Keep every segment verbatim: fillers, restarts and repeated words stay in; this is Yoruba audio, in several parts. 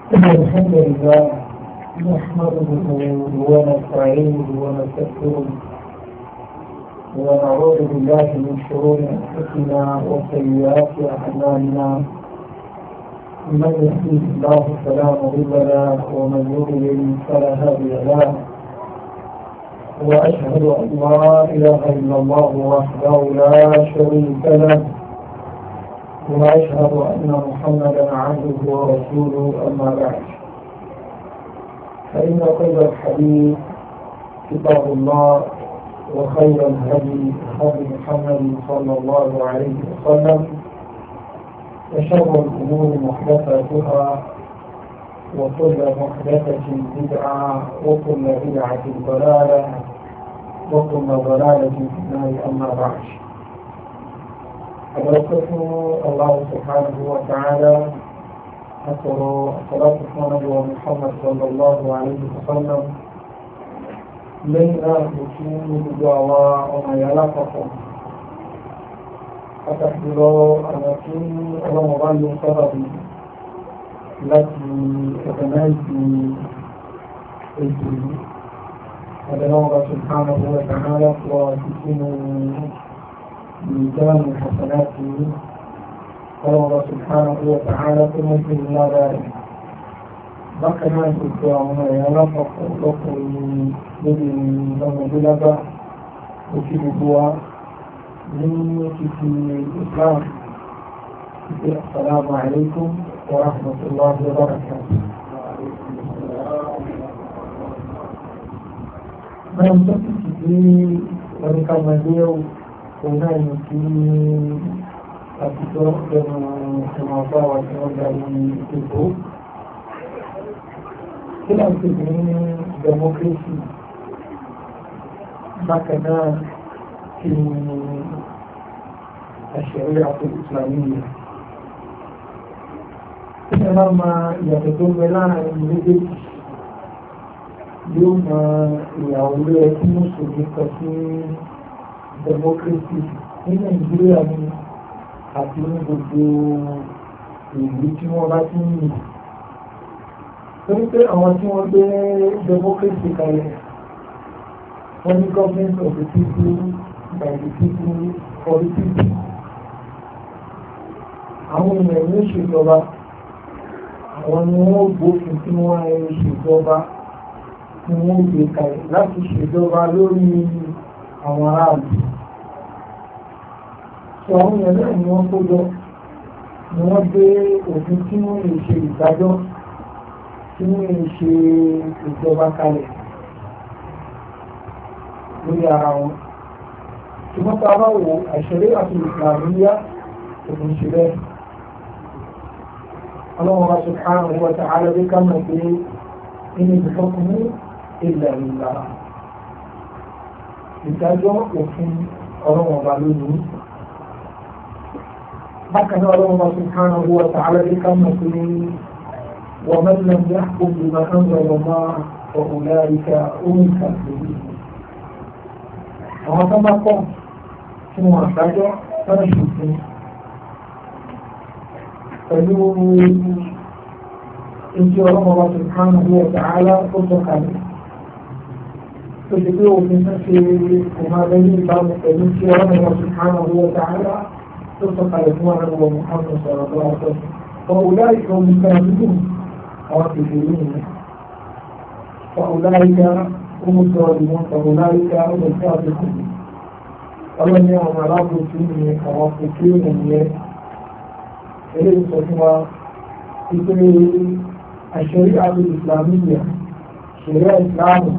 الحمد لله نحمده ونستعينه ونستغفره ونعوذ بالله من شرور انفسنا وسيئات اعمالنا من يهديه الله فلا مضل له ومن يضلل فلا هادي له واشهد ان لا اله الا الله وحده لا شريك له وأشهد أن محمدا عبده ورسوله أما بعد فإن خير الحديث كتاب الله وخير الهدي هدي محمد صلى الله عليه وسلم وشر الأمور محدثاتها وكل محدثة بدعة وكل بدعة ضلالة وكل ضلالة في النار أما بعد. أدركه الله سبحانه وتعالى أثر صلاة النبي محمد صلى الله عليه وسلم لينا بكين بدعوى وما يلاقكم أتحضروا أماكن رمضان صدري التي أتنايت الجن أدنى الله سبحانه وتعالى وتكين ميزان حسناته قال الله سبحانه وتعالى كما في الله ذلك بقنا الدعوة يرفق لكم بدي لما بلغ وفي الدعاء من في الإسلام السلام عليكم ورحمة الله وبركاته. من تفكر في ورقم هنا يمكن أتذكر كما قال الكتب كلا تبين ديمقراطي مكان في الشريعة الإسلامية كما يتدل لنا المدد يوم يعود مسلم كثير democracy ní Nàìjíríà ní àti ní gbogbo ìlú tí wọ́n bá ti ń yìí torí pé àwọn tí wọ́n gbé democracy kalẹ̀ wọ́n ní government of the people by the people for the people àwọn èèyàn ní ìṣèjọba àwọn ni wọ́n gbófin tí wọ́n ń ṣèjọba tí wọ́n gbé kalẹ̀ láti ṣèjọba lórí àwọn aráàlú sọ àwọn èèyàn náà ni wọ́n kó jọ ni wọ́n gbé òfin tí wọ́n lè ṣe ìdájọ́ tí wọ́n lè ṣe ìjọba kalẹ̀ lórí ara wọn ṣùgbọ́n tá a bá wo àṣẹlé àti ìsìlámíyá òfin ṣe bẹ́ẹ̀ ọlọ́run wa subhanahu wa ta'ala bí ká mọ̀ pé inú ìfọ́kùnrin ilẹ̀ ìlà ìdájọ́ òfin ọlọ́run ọba lónìí bákan náà ọlọ́run ọba subhanahu wa ta'ala bí ká mọ̀ pé wa man lam yahkum bima anzala Allah fa ulaika humul kafirun àwọn tó bá kọ́ tí wọ́n àdájọ́ sọ́nà ṣùgbọ́n pẹ̀lú ìjọ ọlọ́run ọba subhanahu wa ta'ala ó sọ̀kalẹ̀ tó ṣe pé òfin tó ṣe kò máa lẹ́yìn ìbámu pẹ̀lú tí ọlọ́run wa subhanahu wa ta'ala tó sọ̀kalẹ̀ fún àwọn ọmọ Muhammad sọ̀rọ̀ tó wà sọ́sọ́. فأولئك هم الكاذبون وكثيرون فأولئك هم الظالمون فأولئك هم الكاذبون ọlọ́run ní àwọn aráàlú tí ní àwọn akókè ẹ̀yẹ eléyìí sọ fún wa wípé àṣẹrí àti ìsìlámíyà ṣẹ̀ríà ìsìlámù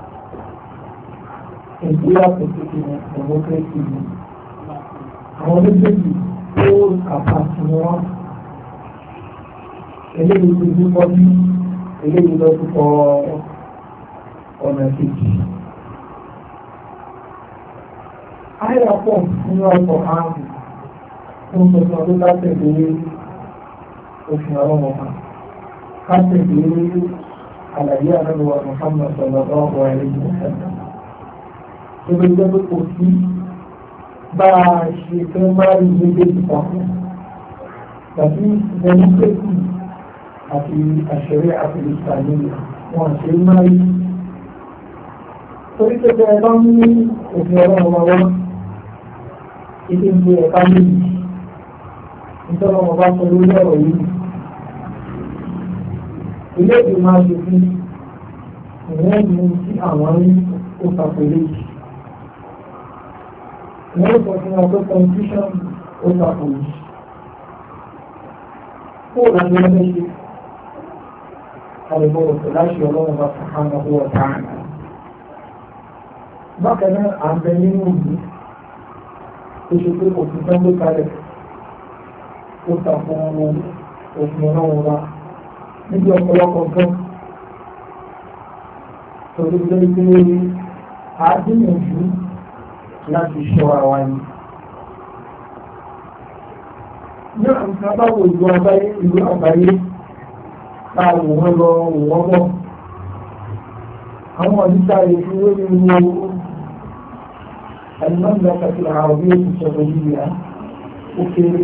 ìgbéyà pẹ̀lú democracy ni àwọn méjèèjì tó àpàtì wọn eléyìí tó dúpọ̀ ní eléyìí lọ dúpọ̀ ọ̀nà kejì. Àyà pọ̀ nínú ọkọ̀ ààbò fún tuntun ọdún látẹ̀lé òfin ọlọ́wọ́ kan látẹ̀lé àlàyé àdánwò Muhammad sallallahu alaihi wasallam. Tó lè jẹ́ pé kò sí bá a ṣe fẹ́ máa rí méjèèjì papọ̀ tàbí democracy àti àṣẹrí àti ìsàlẹ̀ wọn ṣe máa yí. Torí pé bẹ́ẹ̀ bá ní òfin ọlọ́run wa wá ilé ìgbé ẹ̀ka méjì nítorí wọn bá sọ lórí ọ̀rọ̀ yìí. Ilé ìgbé máa ṣe fi ìwọ́n ní tí àwọn rí ó sàpèlè. Wọ́n sọ fún wọn pé constitution ó sàpèlè. Kó o láti ẹgbẹ́ ṣe àlùbọ̀ òṣèlú láṣẹ ọlọ́run bá subhanahu wa ta'ala. Bákan náà à ń bẹ nínú ìlú tó ṣe pé òfin tó ń gbé kalẹ̀ ó tako òfin ọlọ́run wa níbi ọ̀pọ̀lọpọ̀ nǹkan torí pé pé a gbìyànjú láti ṣọ́ àwa ni. Ní àwọn àbáwò ìlú àgbáyé ìlú àgbáyé ta wò wọ́n lọ wò wọ́n bọ̀. Àwọn ọ̀dísà ìfúwé nínú المملكة العربية السعودية وكيل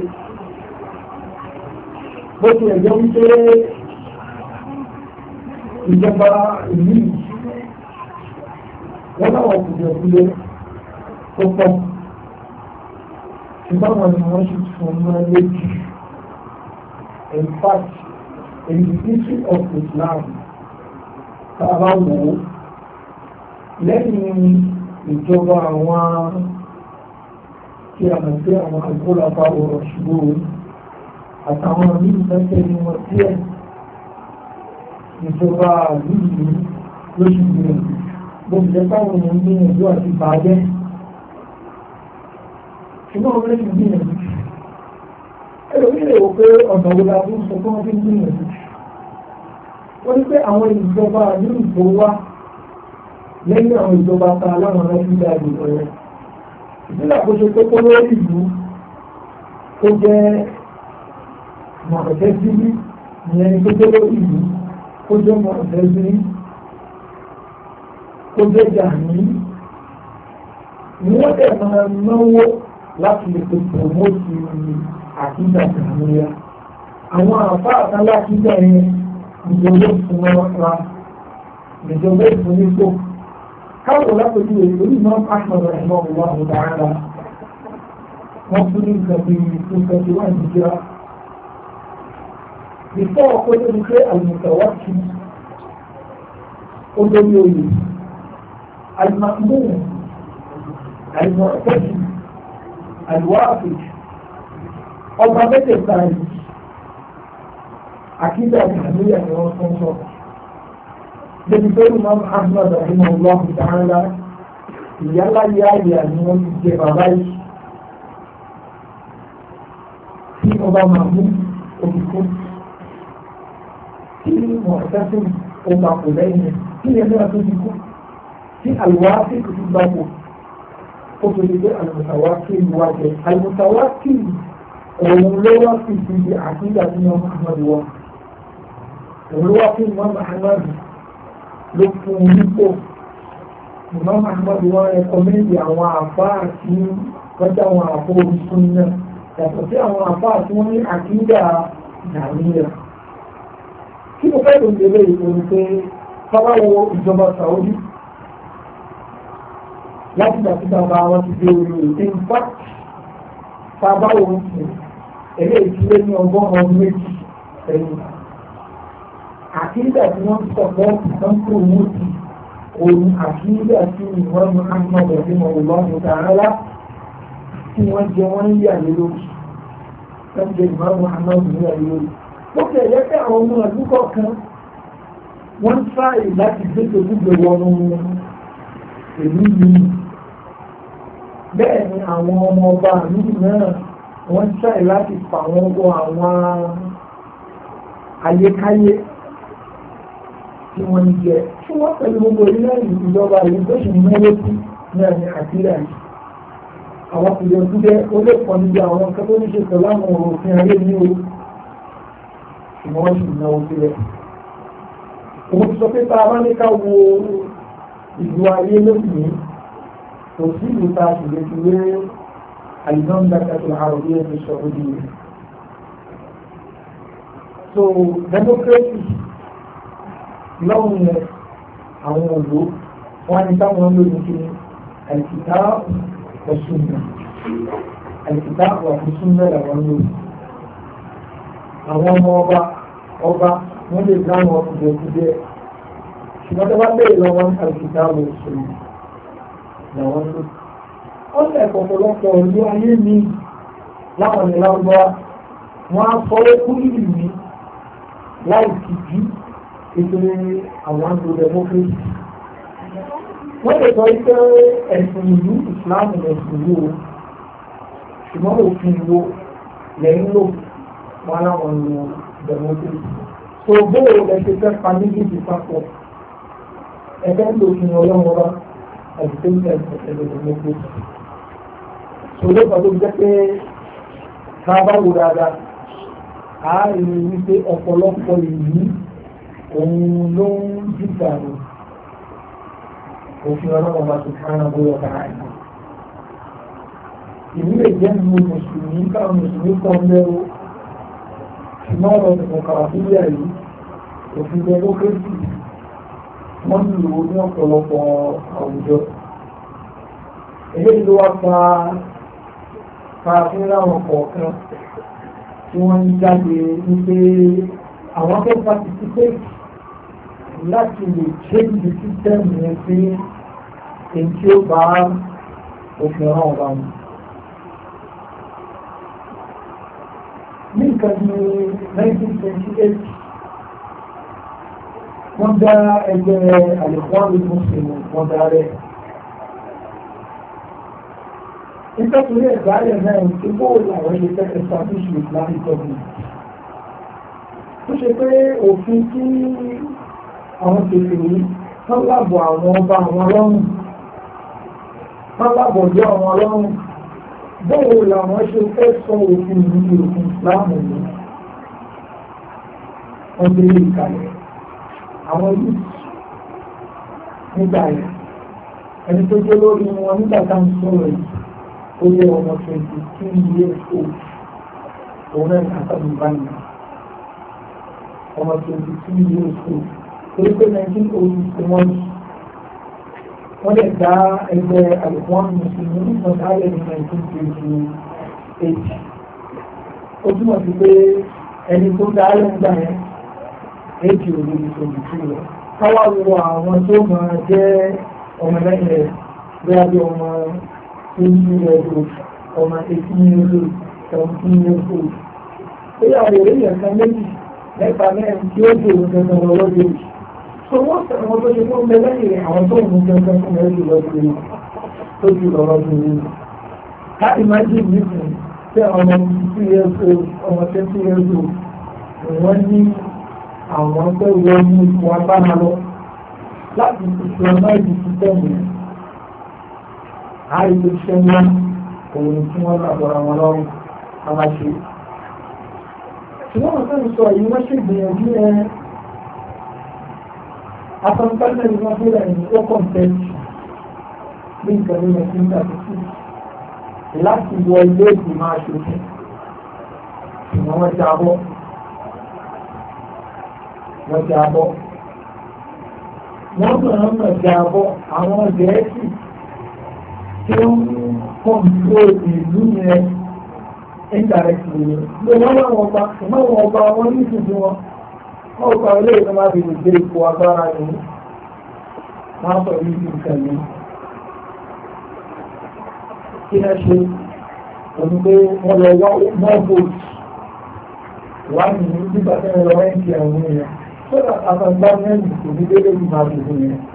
بس اليوم ìjọba ìlú wọn láwọn kùdìẹ̀kùdìẹ̀ tó pọ̀ ṣùgbọ́n wọn ni wọ́n ṣe fún un lójú. In fact, in the history of Islam tá a bá wò ó lẹ́yìn ìjọba àwọn tí a mọ̀ sí àwọn àgbólàpá ọ̀rọ̀ ṣùgbọ́n àtàwọn ní ìfẹ́fẹ́ ni wọ́n díẹ̀ ìjọba àlúùlú lóṣù gbìyànjú bó ti jẹ́ táwọn èèyàn gbìyànjú àti bàjẹ́ ṣùgbọ́n wọ́n lè gbìyànjú ẹ̀rọ ilé wò pé ọ̀nà wo la fún sọ fún wọn fi gbìyànjú wọ́n ní pé àwọn ìjọba àlúùlú tó wá lẹ́yìn àwọn ìjọba ta aláwọn ọlọ́pìdá ìgbò rẹ̀. Ìpínlẹ̀ àkóso tó kó lórí ìlú tó jẹ́ mọ̀ọ̀tẹ́sírí ní ẹni tó jẹ́ lórí ìlú tó jẹ́ mọ̀ọ̀tẹ́sírí tó jẹ́ jàmí. Ní wọ́n tẹ̀ máa náwó láti lè pe pòmótì àkídà ìgbàmúyà. Àwọn àfá àtàlá àkídà yẹn ìjọba ìfúnná ìjọba ìfúnnípò káwọn lápẹjú èyí orí máa ń pàṣẹ ẹ̀mọ́ ọ̀wọ́ àwọn dáadáa wọ́n tún ní nǹkan bí two thirty one ìjìlá. Bìfọ́ ọkọ̀ tó ti pé àlùmọ̀tàwákì ó lórí oyè àlùmọ̀mú àlùmọ̀tẹ́jì àlùwáàfì ọba mẹ́tẹ̀ẹ̀ta yìí àkídà ìhàmíyà ni wọ́n tún sọ̀rọ̀. Dẹ́gbẹ́ Imam Ahmad rahimahullah ta'ala ìyálà yáyà ni wọ́n ti jẹ bàbá yìí tí ọba màmú òkùnkù tí mọ̀ọ́sẹ́sìn ọba kò lẹ́yìn tí ẹgbẹ́ tó ti kú tí àlùwáfíì kò ti gbàgbọ́ ó tó ti gbé àlùmọ̀tàwákìl wájẹ àlùmọ̀tàwákìl òun ló wá sí ibi àkíyà tí Imam Ahmad wá òun ló wá sí Imam Ahmad ló fún un nípò. Imam Ahmad wọn rẹkọmẹ́ndì àwọn àfáà tí wọ́n jẹ́ àwọn àfọ́ orísun náà yàtọ̀ sí àwọn àfáà tí wọ́n ní àkídà nàìjíríà. Kí mo fẹ́ ló ń délé ìpinnu pé fáwáwo ìjọba Saudi láti gbàtí bàbá wọn ti dé orí rẹ̀. In fact, fáwáwo ń sìn eléyìí ti lé ní ọgọ́rùn-ún ọdún méjì sẹ́yìn. Àkídà tí wọ́n sọ̀pọ̀ ìtàn promote òun àkídà tí ìwọ́n mú Ahmad rahimahullah ta'ala tí wọ́n jẹ wọ́n ń yà lé lórí. Wọ́n jẹ ìmọ̀ Muhammad ní yà lé lórí. Ó kẹ̀lẹ́ pé àwọn ọmọ ọdún kọ̀ọ̀kan wọ́n sáàyè láti gbé gbogbo wọnú ìlú yìí. Bẹ́ẹ̀ ni àwọn ọmọ ọba àlú náà wọ́n sáàyè láti fà wọ́n wọ àwọn ayékáyé tí wọ́n ń jẹ tí wọ́n pẹ̀lú gbogbo orílẹ̀ ìjọba ìlú tó sì mẹ́wé sí náà ní àkílẹ̀ yìí. Àwọn kùdìẹ̀ kúdẹ́ ó lè pọ̀ níbi àwọn nǹkan tó ní ṣe pẹ̀lú àwọn òfin ayé ní o ṣùgbọ́n wọ́n sì náwó sílẹ̀. Òun ti sọ pé tá a bá ní ká wo ìlú ayé lónìí kò sí ìlú tá a sì lè fi wé المملكة العربية السعودية. so democracy lọ́wọ́ yẹn àwọn òlò wọn ni táwọn lóyún kí àìsíta ọ̀sùn náà àìsíta ọ̀sùn náà làwọn lóyún àwọn ọmọ ọba ọba wọ́n lè dá àwọn ọkùnrin ìjẹ́ ṣùgbọ́n tó bá bẹ̀rẹ̀ lọ́wọ́ àìsíta ọ̀sùn làwọn lóyún ó lè pọ̀pọ̀lọpọ̀ ìlú ayé mi láwọn ìlà ọgbà wọn á fọwọ́ kú ìlú mi láì tìjú nítorí àwọn àgbò democracy wọ́n lè sọ pé ẹ̀sìn ìlú Islam ẹ̀sìn ìlú o ṣùgbọ́n òfin wo lẹ́yìn lò wọn láwọn ìlú democracy tó bóòrò lẹ́sẹ̀ fẹ́ pa méjèèjì papọ̀ ẹgbẹ́ ń lò fún ọlọ́run ọba àti tó ń tẹ̀ ẹ̀sìn democracy tó ló kọ́ tó jẹ́ pé ká bá wò dáadáa a rí wípé ọ̀pọ̀lọpọ̀ ìlú òun ló ń dìgbà rẹ̀ òfin ọlọ́run bá ti kárán bóyá ọ̀tá àìsàn. ìlú lè jẹ́ nínú mùsùlùmí káwọn mùsùlùmí kan lẹ́rọ ṣùgbọ́n ọ̀rọ̀ ìmọ̀ kàwáfíà yìí òfin democracy wọ́n ń lò ní ọ̀pọ̀lọpọ̀ àwùjọ. eléyìí ló wá pa káàkiri àwọn kọ̀ọ̀kan tí wọ́n ń jáde wípé àwọn tó participate láti lè change the system yẹn sí èyí tí ó bá òfin ọ̀rọ̀ ọ̀gá wọn. ní nǹkan ní nineteen twenty eight wọ́n dá ẹgbẹ́ àlèkùnrin mùsùlùmí wọ́n dá rẹ̀. nítorí ẹ̀dá rẹ̀ náà ti bóòlù àwọn ilé fẹ́ establish Islamic government. tó ṣe pé òfin tí àwọn tètè yìí wọ́n lábọ̀ àwọn ọba àwọn ọlọ́run wọ́n lábọ̀ lé àwọn ọlọ́run bóòlù làwọn ṣe fẹ́ sọ òfin yìí òfin Islam yìí wọ́n gbé lè kalẹ̀ àwọn yìí nígbà yẹn ẹni tó jẹ́ lórí wọn nígbà tá à ń sọ̀rọ̀ yìí ó yẹ ọmọ twenty two years old òun náà ní àtàbí báyìí ọmọ twenty two years old torí pé nineteen oh six wọ́n wọ́n lè dá ẹgbẹ́ àlùkùn mùsùlùmí nígbà táyẹ̀ ní nineteen twenty eight ó túmọ̀ sí pé ẹni tó dá lẹ́gbà yẹn éjì òru ní twenty two lọ káwá wo àwọn tó máa jẹ́ ọmọ lẹ́yìn rẹ̀ bẹ́ẹ̀ bí ọmọ twenty years old ọmọ eighteen years old seventeen years old ó yà lè rí ẹ̀ka méjì mẹ́ta mẹ́rin tí ó dé òun gangan lọ lọ́dọ̀ èjì so wọ́n sọ̀rọ̀ wọn tó ṣe fún ọmọ lẹ́yìn àwọn tó ń mú gangan fún ẹ̀rọ lọ́dọ̀ èjì tó jù lọ lọ́dọ̀ èjì ká imagine nísìnyí tí ọmọ two years old ọmọ twenty years old wọ́n ní àwọn tó wọ ní ipò agbára lọ láti ìṣúná ìdí sísẹ́mù àìlè iṣẹ́ ńlá òun tí wọ́n lábọ̀ra wọn lọ́rùn aláṣẹ. ṣùgbọ́n wọn fẹ́ sọ yìí wọ́n ṣe gbìyànjú ẹ afẹ́fẹ́ ní wọ́n fẹ́rẹ̀ ní ó kọ̀ǹtẹ́ẹ̀tì ní nǹkan ní nineteen thirty six láti wọ ilé ìgbìmọ̀ aṣòfin ṣùgbọ́n wọ́n jábọ́ wọ́n jábọ́ wọ́n náà náà jábọ́ àwọn gẹ̀ẹ́sì tí ó ń kọ́ńtró ìlú yẹn indirectly ni wọ́n láwọn ọba ìmọ̀wọ̀n ọba wọn ní ìsìnkú wọn wọ́n gba ilé ìlú máa fi lè gbé ipò agbára yìí máa sọ ní ìlú ìkànnì kí ẹ ṣe òun pé wọ́n lọ wá more votes wá nìyí nígbà tí wọ́n lọ rẹ́ǹtì àwọn èèyàn so that àtàgbà mẹ́rin kò ní délé ìlú máa fi fún yẹn.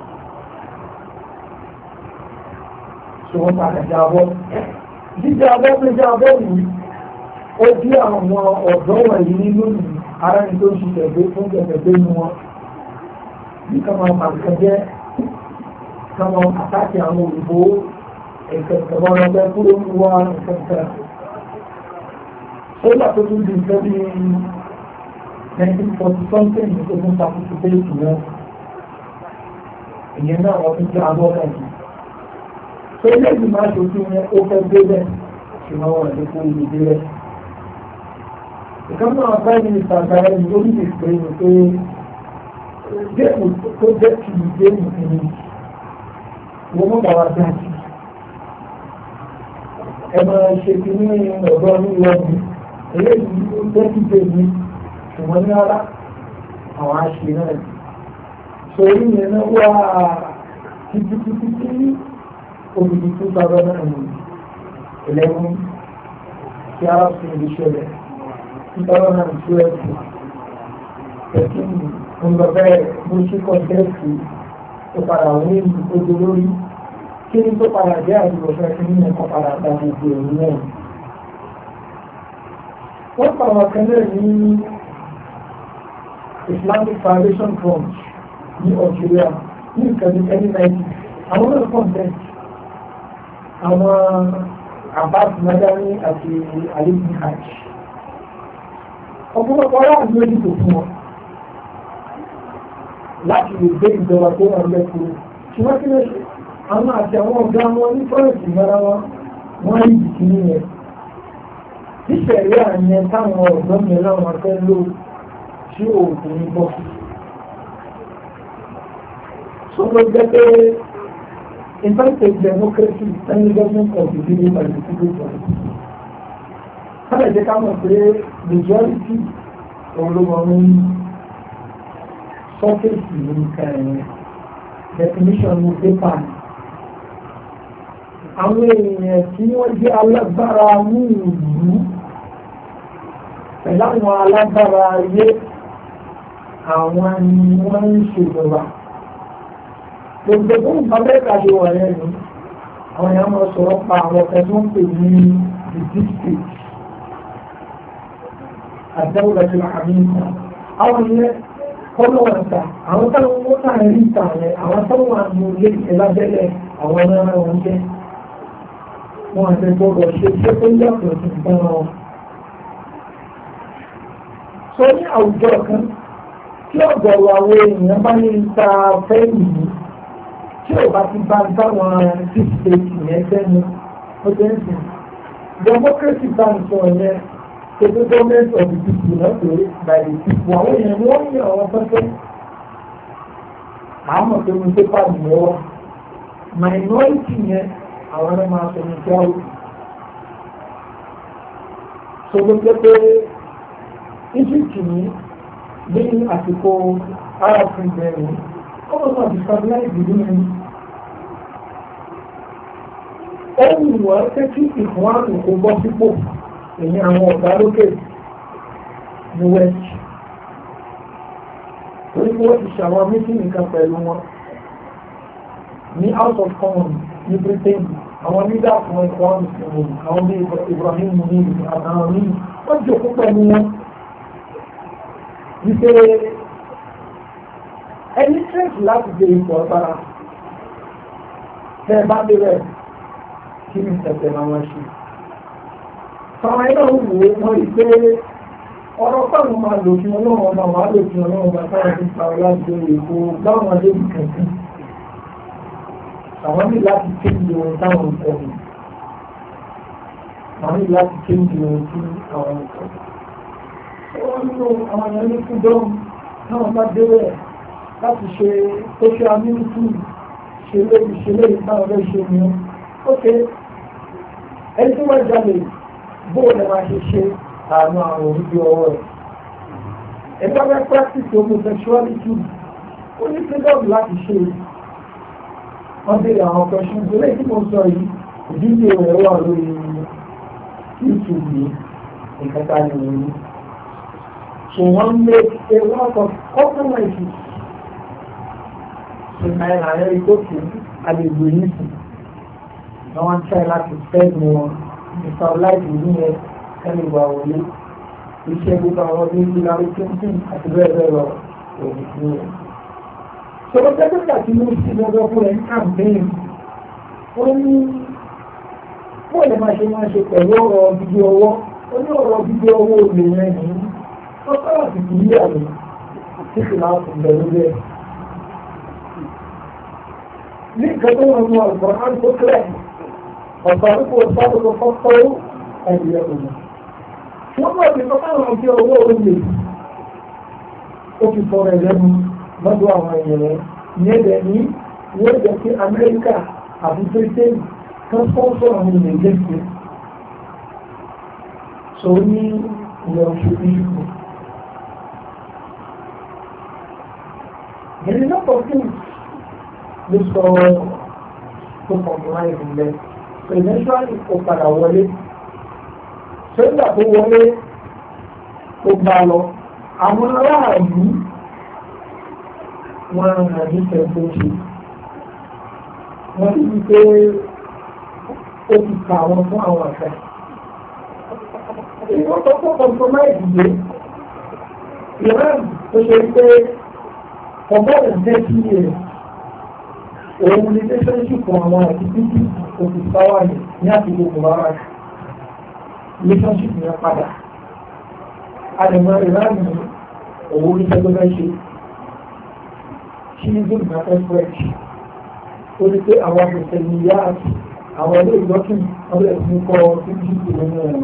So wọ́n padà jábọ́. Jíjẹ́ abọ́ pé jábọ́ yìí ó bí àwọn ọ̀dọ́ wọ̀nyí nínú ara ní tó ń ṣiṣẹ́ gbé fún gẹ̀gẹ̀gbé ní wọn. Bí kama pàṣẹ jẹ́ kama àtàkì àwọn òyìnbó ẹ̀kẹ̀kẹ̀ wọn lọ́gbẹ́ kúrò ń wá ẹ̀kẹ̀kẹ̀. Ó gbà tó tún di ìfẹ́ bí nineteen forty something ní tó tún participate náà. Ìyẹn náà wọ́n tún jẹ́ abọ́ náà yìí. Tó ilé ìgbìmọ̀ aṣòfin yẹn ó fẹ́ gbé bẹ́ẹ̀ ṣùgbọ́n wọn lè kó ibi dé rẹ̀. ìkan náà prime minister àgbáyé ní orí ìpè ní pé géèmù tó jẹ́ kì í géèmù kìíní wọ́n mọ̀ bàbá dájú ẹ máa ṣe kìíní ọ̀dọ́ ní ìlọ́ọ̀dù eléyìí ó jẹ́ kí géèmù ṣùgbọ́n ní ara àwọn àṣẹ náà sórí yẹn náà wá títí títí tí òbí tó sábà náà ní eleven tí a fi ń ṣẹlẹ̀ two thousand twelve thirteen ńlọbẹ bó ṣe kọ́ńtẹ́ẹ̀tì tó padà wí ojú lórí kí ni tó padà jẹ́ àdìgbòfẹ́ kí ni ẹ̀kọ́ padà gba gbogbo ẹ̀rù náà. wọ́n pa àwọn akẹ́lẹ́ ní Islamic Foundation Fund ní Algeria ní ìkànnì ẹni náírà àwọn náà kọ́ńtẹ́ẹ̀tì àwọn Abbas Madani àti Ali bin Hajj ọ̀pọ̀lọpọ̀ aláàbò ló dìbò fún wọn láti lè gbé ìjọba tó wà lẹ́kọ̀ọ́ ṣùgbọ́n kí ló ṣe àwọn àti àwọn ọ̀gá wọn ní fọ́ọ̀sì mọ́ra wọn wọ́n rí ìdìkì nìyẹn tíṣẹ̀rí àyẹn táwọn ọ̀dọ́ mi láwọn fẹ́ lò tí òògùn ní bọ́ sí. so ló jẹ́ pé in fact democracy and government of the people by the people for it. Káyọ̀ jẹ́ ká mọ̀ pé majority olóòwò ń sọ́kèsì nǹkan ẹ̀yẹn definition ní pépà ni. Àwọn èèyàn tí wọ́n jẹ́ alágbára ní ìlú pẹ̀lú àwọn alágbára ayé àwọn ni wọ́n ń ṣèjọba. Gbogbo tó ń bá bẹ́ẹ̀ ká ṣe wà yẹn ni àwọn èèyàn máa sọ̀rọ̀ pa àwọn ọ̀fẹ́ tó ń pè ní the district. الدولة العميقة أو هي كلها أنت أو تلو متعرين تاني أو تلو عن مولد إلى ذلك أو أنا وأنت وأنت تقول شيء شيء يقول تنتظر sọ́ní àwùjọ kan tí ọ̀gọ̀ àwọn èèyàn bá ní ta fẹ́ẹ̀mì yìí tí ò bá ti bá ń táwọn six states yẹn gbẹ́nu ó jẹ́ ń sìn democracy bá ń sọ yẹn. So the government of the people not by the people. Àwọn èèyàn ni wọ́n yàn àwọn fẹ́fẹ́. Àmọ̀ tó ń ṣe pàdé lọ́wọ́. Minority yẹn àwọn ọmọ máa sọ ní jáwé. So ló jẹ́ pé Egypt ní ní àsìkò Arab Spring ní ọmọ náà ti stabilize ìlú mi. Ó wù wọ́n pé kí ìfún àtúnkò bọ́ sípò. Èyí àwọn ọ̀gá lókè ní west torí pé wọ́n ti ṣàwọn mítìnì kan pẹ̀lú wọn ní House of Commons ní Britain àwọn nígbà fún ẹ̀kọ́ àmì àwọn bí Ibrahim Munir àtàwọn míì wọ́n jòkó pẹ̀lú wọn wípé ẹni tẹ́ẹ̀sì láti gbé ipò ọ̀gbára tẹ́ ẹ bá bẹ̀rẹ̀ kí ni tẹ̀tẹ̀ máa wọ́n ṣe. Àwọn ẹgbẹ́ òwò wọn rí pé ọ̀rọ̀ pàmò máa lò fún ọlọ́run ọba wà lò fún ọlọ́run ọba táwọn ti pa ọlá jẹ èkó báwọn adébì kankan. Àwọn ní láti kéde ohun táwọn ń kọ́ mi. Àwọn ní láti kéde ohun tí àwọn ń kọ́. Wọ́n nínú àwọn èèyàn ní freedom táwọn bá dé rẹ̀ láti ṣe social media ṣe léyìí ṣe léyìí táwọn fẹ́ ṣe ni. Ok, ẹni tí wọ́n jalè bóòlù máa ṣe ṣe àánú àwọn òbí ọwọ́ rẹ̀. Ẹgbẹ́ bẹ́ẹ̀ practice homosexuality ó ní freedom láti ṣe wọ́n béèrè àwọn questions lórí tí mo sọ yìí ìdíje rẹ̀ wà lórí YouTube yìí ìkẹta ni wọ́n ní. So wọ́n make a lot of compromises. Ṣé náírà ayẹ́ ìgbókè àlejò yìí sí? Wọ́n wá ń try láti spend wọn. Ìsọ̀láìsì ní ẹ kẹ́lẹ̀ ìwà wọlé iṣẹ́ gbogbo àwọn ọdún ní ìlànà tuntun àti bẹ́ẹ̀ bẹ́ẹ̀ lọ òun ní ẹ. Sọ̀rọ̀ tẹ́tẹ́tà tí mo ti lọ́dọ̀ fún ẹ̀ ń kàmpéyìn. Ó ní bó lè máa ṣe máa ṣe pẹ̀lú ọ̀rọ̀ gidi ọwọ́. Ó ní ọ̀rọ̀ gidi ọwọ́ olè yẹn ní ọ̀pọ̀ àti ìdílé àmì tí kì máa fún bẹ̀rù bẹ́ẹ̀. Ní nǹkan tó wọn mú àlùkò tó kílẹ̀. والطريق والسابق فقطوا أيديهما wọ́n bọ̀ sí fọ́nà ọjọ́ owó olè ó fi sọ̀rọ̀ ẹ̀lẹ́nu lọ́dọ̀ àwọn èèyàn rẹ̀ ìyẹn dẹ̀ ní wọ́n jẹ́ pé Amẹ́ríkà àti Britain kan sponsor àwọn ilẹ̀ ìgbésẹ̀ so ní ilẹ̀ òṣèlú ìlú. There is a lot of things this sọ to compromise in them. So eventually ó padà wọlé. So nígbà tó wọlé ó gbà lọ. Àwọn aráàlú wọn rà ní tẹ̀síọ́sì. Wọ́n ti di pé ó ti kà wọ́n fún àwọn àfẹ́. Ìwọ́n tó kọ́ compromise yìí. Iran tó ṣe pé for more than thirty years òun ní relationship fún àwọn àti títí òfin sáwà ní ní àtìkò kòbára relationship yẹn padà àdìmọ́ ìlànà òun ní sẹ́gbẹ́fẹ́ ṣe ṣí ní gbogbo afẹ́ french ó ní pé àwọn akẹ́kẹ́ ní ìyá àti àwọn ilé ìgbọ́kìn ọdún ẹ̀sìn kọ́ títí ìlú ẹ̀rọ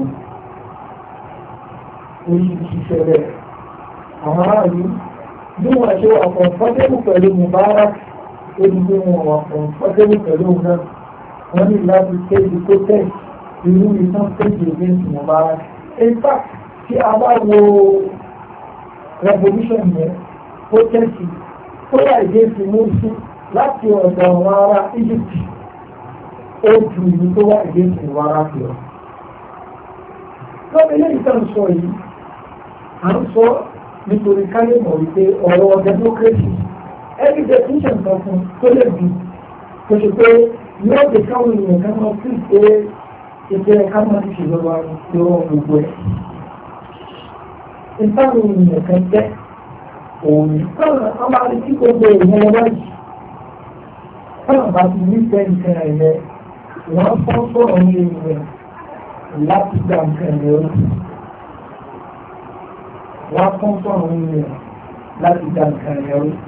oríṣiríṣi ṣẹlẹ̀ àwọn aráàlú bí wọ́n ṣe wà kọ̀ǹfọ́tébù pẹ̀lú Mubarak ó ní bí wọ́n wà kọ̀ǹfọ́tébù pẹ̀lú náà wọ́n ní láti kéde tó tẹ̀ irú ìtàn kéde against Mubarak. In fact tí a bá wo revolution yẹn ó tẹ̀sí ó wà against Morsi láti ọ̀dọ̀ àwọn ará Egypt ó ju ìlú tó wà against Mubarak lọ. lọ́wọ́ eléyìí tó ń sọ yìí à ń sọ nítorí káyọ̀ mọ̀ wípé ọ̀rọ̀ democracy ẹni definition kan fún tó lè bì tó ṣe pé yóò dé káwọn èèyàn kan máa fi pé ìpínlẹ̀ ká máa ti ṣèjọba lọ́wọ́ gbogbo ẹ̀. ìtàwọn èèyàn kan jẹ́ òun káwọn amárí tí gbogbo èèyàn wọn wáyé káwọn bá ti ní fẹ́ nǹkan ẹ̀yẹ wọ́n fọ́n sọ̀rọ̀ ní èèyàn láti gba nǹkan ẹ̀yẹ ó wọ́n fọ́n sọ̀rọ̀ ní èèyàn láti gba nǹkan ẹ̀yẹ ó.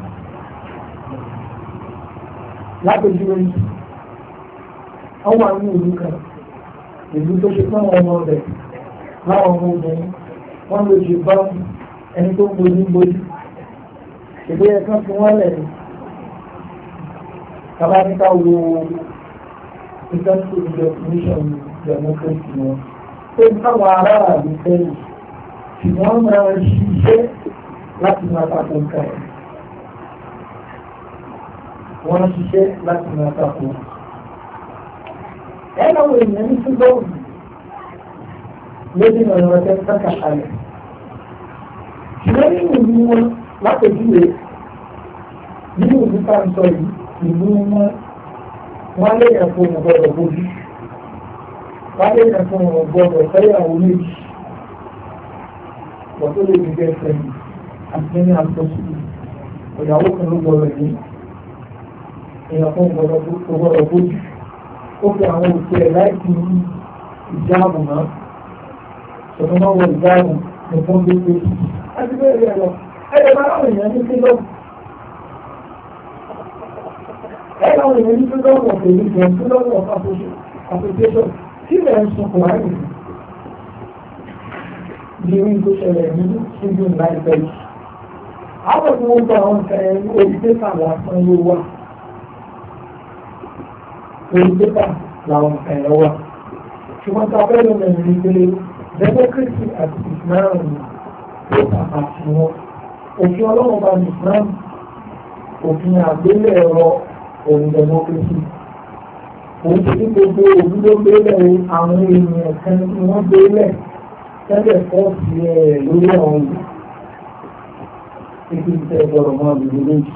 lápèjúwe yìí ọwọ́ àwọn ìlú kan ìlú tó ṣe fún ọmọ rẹ̀ láwọn ọmọ obìnrin wọ́n lè ṣe bá ẹni tó ń bojú bojú ìgbé ẹ̀kan fún wọ́n lẹ̀ ní tàbáníkà wo ìtọ́jú definition democracy wọn tó ń káwọn aráàlú fẹ́ràn ṣùgbọ́n máa ń ṣiṣẹ́ láti máa tako nǹkan ẹ̀ wọ́n ń ṣiṣẹ́ láti máa tako ẹ̀ lọ́wọ́ èèyàn ní ṣùgbọ́n lórí ọ̀rọ̀ ọ̀tẹ́ sáka kalẹ̀. ṣùgbọ́n nínú ìlú wọn látòjúwe nínú ìlú tá à ń sọ yìí ìlú wọn wọn lè yàn fún wọn gbọ́dọ̀ bójú wọn lè yàn fún wọn gbọ́dọ̀ fẹ́yàwó méjì wọ́n tó lè ní bẹ́ẹ̀ fẹ́yìn àti ní àtọ́sí ìyàwó kan ló gbọ́dọ̀ ní èèyàn fún gbọ́dọ̀ bójú ó fi àwọn òkè ẹ̀ láìpẹ́ ìjáàbù náà. Ọ̀nà wọ ìdáhùn nìkan gbogbo àti bẹ́ẹ̀ bẹ́ẹ̀ lọ. Ẹ̀yẹ máa ń rìn ní sílọ̀. Ẹ̀yẹ máa ń rìn ní sílọ̀ wọ̀ pẹ̀lú ìjẹun sílọ̀ wọ̀ association tí ilẹ̀ ń sun kò ráyè. Ìrírí tó ṣẹlẹ̀ ní ṣíjú láìpẹ́ yìí. Àwọn tí wọ́n gba àwọn nǹkan ẹni orí pépà lásán ló wà. Orí pépà làwọn nǹkan ẹ̀ wà. Ṣùgbọ́n tá a fẹ́ lọ mẹ́rin ní pé democracy àti Islam ló pàtàkì wọn. Òfin ọlọ́run bá ní Islam, òfin àgbélẹ̀ ẹ̀rọ òun democracy. Òun ti ní gbogbo òun ló gbélẹ̀ àwọn èèyàn kan tí wọ́n gbélẹ̀ tẹ́lẹ̀ fọ́ọ̀sì ẹ̀ lórí àwọn ìlú. Títí tẹ́ gbọ́dọ̀ máa lò ní méjì.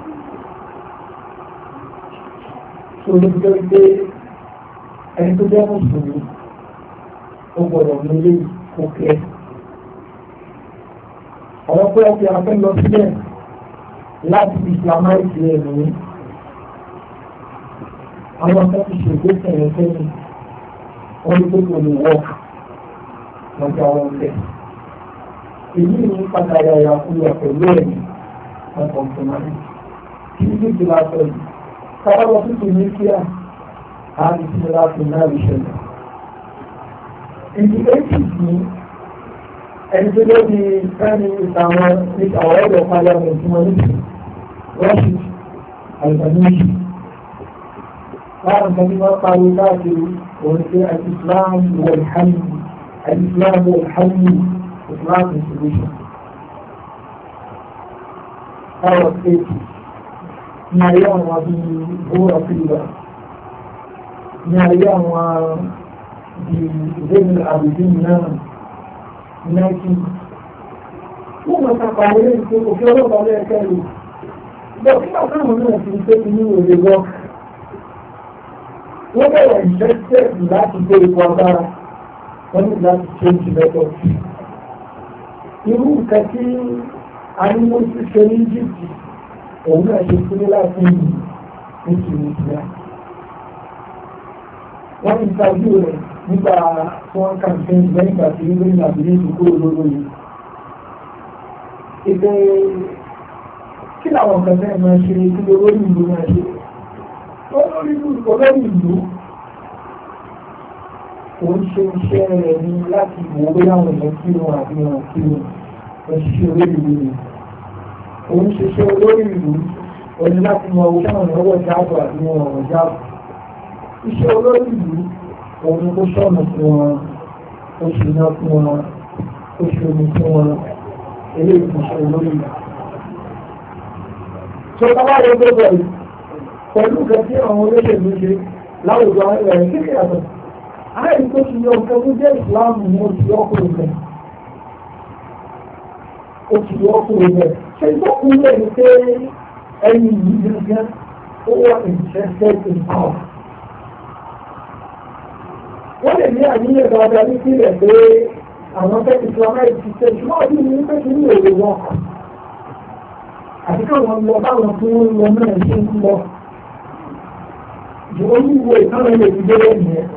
Tó ló fi jẹ́ pé ẹni tó jẹ́ mùsùlùmí ó gbọ́dọ̀ nílé òkè. Ọ̀rọ̀ pé ọkẹ́ afẹ́ lọ sílẹ̀ láti islamize rẹ̀ ní àwọn akẹ́ ti ṣègbè sẹ̀yìn sẹ́yìn wọ́n ní pé kò lè wọ́ lọ́jọ́ àwọn ọ̀fẹ́. Èyí ní pàtàkì àyàkúyà pẹ̀lú ẹ̀mí wọn kọ̀ọ̀tùmáì. Kí ní kí la sọ yìí? Káwá lọ sí Tunisia, a ní sí láti náà ìṣẹ̀lẹ̀. In the eighties ni ẹni tó lé ní fẹ́ni ìtàwọn ní àwọn ọ̀dọ̀ parliament wọn ní Rashid Al-Baluchi láàrín kan ní wọ́n parí káàkiri òun ṣe al-Islam wal-Hal al-Islam wal-Hal Islam institution power state ní ayé àwọn àbí bóra fìlà ní ayé àwọn di ìdẹ́nu àbùdí náà náìkì wọ́n máa tàpá ilé ìpé òfin ọlọ́pàá lẹ́ẹ̀kẹ́ rẹ̀ bọ́ kí àtàwọn náà ti pé inú èrè wọ́n wọ́n bẹ̀rẹ̀ ìṣẹ́ṣẹ́ láti gbé ipò agbára wọ́n ní láti change method irú nǹkan tí a ní mú sí ṣe ní Egypt òun náà ṣe sílé láti yìí ní Tunisia wọ́n ń tajú rẹ̀ nígbà tí wọ́n campaign lẹ́yìn ìgbà tí wọ́n ní àbílẹ̀ ìdúkó olóró yìí. Ìpè kí làwọn kan fẹ́ máa ṣe kí olórí ìlú máa ṣe? Olórí ìlú kò ń ṣe iṣẹ́ rẹ̀ ní láti wò ó láwọn èèyàn kí wọn àbí wọn kí wọn òṣìṣẹ́ olórí ìlú ni. Kò ń ṣiṣẹ́ olórí ìlú òní láti mọ owó táwọn èèyàn wọ̀ jáàbù àbí wọn ọ̀rọ̀ jáàbù. Iṣẹ́ olórí ìlú òun kó sọ́nà fún wọn, ó ṣe iná fún wọn, ó ṣe omi fún wọn, eléyìí kò ṣe olórí ìlú. Tó bá wáyé gbogbo yìí, pẹ̀lú nǹkan tí àwọn olóṣèlú ṣe láwùjọ ẹ̀rẹ̀ kí ni yàtọ̀? Àìrí tó ti yọ nǹkan tó jẹ́ ìsìláàmù ni ó ti yọ ọkùnrin rẹ̀. Ó ti yọ ọkùnrin rẹ̀. Ṣé ìtọ́kùnrin rẹ̀ ni pé ẹni yìí gẹ́gẹ́ ó wà interested in power? Wọ́n lè ní àníyàn dáadáa ní sílẹ̀ pé àwọn fẹ́ Islamic system ṣùgbọ́n ọdún ní pé kí ní èrè wọn. Àti káwọn lọ báwọn tí wọ́n lọ náà ṣe ń lọ. Jù ó yíwo ìkáwọn ilé ìdílé nìyẹn.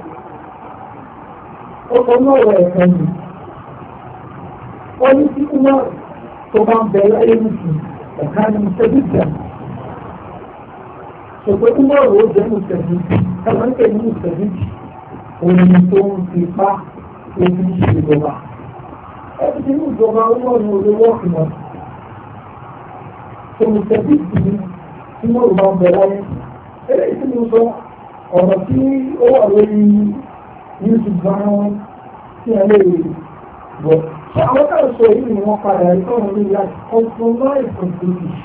Ó sọ náà rọ̀ ẹ̀kan yìí. Wọ́n ní tí wọ́n tó bá ń bẹ láyé nìsín ẹ̀ka ní Mùsẹ̀bíjà. Ṣùgbọ́n tí wọ́n rò ó jẹ́ Mùsẹ̀bíjà. Káwọn ń pè ní Mùsẹ̀bíjà. Omi tó ń fi pa ojú ìṣèjọba. Ẹbí tí ní ìjọba owó ní orí wọ́ọ̀kì náà. Tòmùtẹ́bí ìsinmi tí wọ́n lò máa ń bẹ̀ láyé. Eléyìí tí mo sọ ọ̀rọ̀ tí ó wà lórí YouTube bá wọn tí a lè bọ̀. Àwọn káà sọ èyí ni wọ́n padà rí tọ́run ní láti compromise on British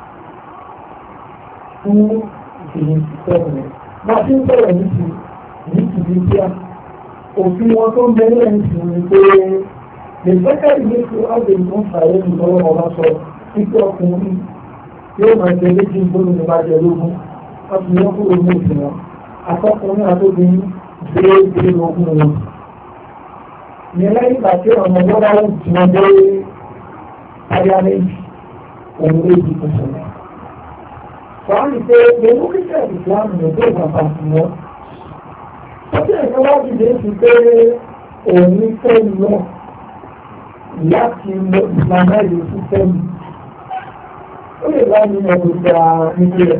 fún ìṣèlú ìṣẹ́gun rẹ̀. Bá a ti ń bẹ̀rẹ̀ nítorí ní Tunisia òfin wọn tó ń bẹ ní ẹni tí wọ́n pé lè fẹ́kẹ́ ìwé tó ágbè tó ń fàyè ní lọ́wọ́ ọba sọ títí ọkùnrin yóò máa jẹ méjì gbóòrò ní bá jẹ lógún wọ́n fi wọ́n kúrò ní òfin wọn akọkùnrin àtòbìnrin gbé gbé lógún wọn. ní lẹ́yìn ìgbà tí ọmọ wọn bá ń jù wọn dé ayáléjì òun lè di tuntun. wọ́n á rí pé ewu kíkẹ́ ìsìlámù ní tó ìgbà pàṣẹ wọn. Ọjọ́ ìfẹ́ wá dìde sí pé òun fẹ́ lọ láti lọ ìlànà ìlú fífẹ́ mi. Ó lè wá ní ẹ̀rọ gba nílé ẹ̀.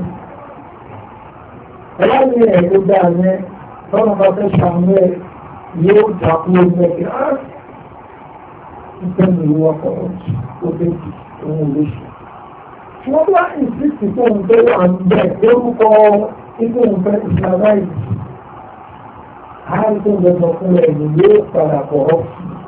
Ẹ̀wá ní ẹ̀rọ gba yẹn lọ́nà bá fẹ́ ṣàánú ẹ̀ yóò jà kúrò mẹ́kẹ́. Á ìfẹ́ mi wọ́n kọ́ ó dé jù òun lè ṣe. Wọ́n wá ìsìnkú tó ń bẹ́ wà ń bẹ̀ lórúkọ ikú ìfẹ́ ìlànà ìlú. Àìsàn gbogbo fún ẹ̀yìn yóò padà pọ̀ ọ́.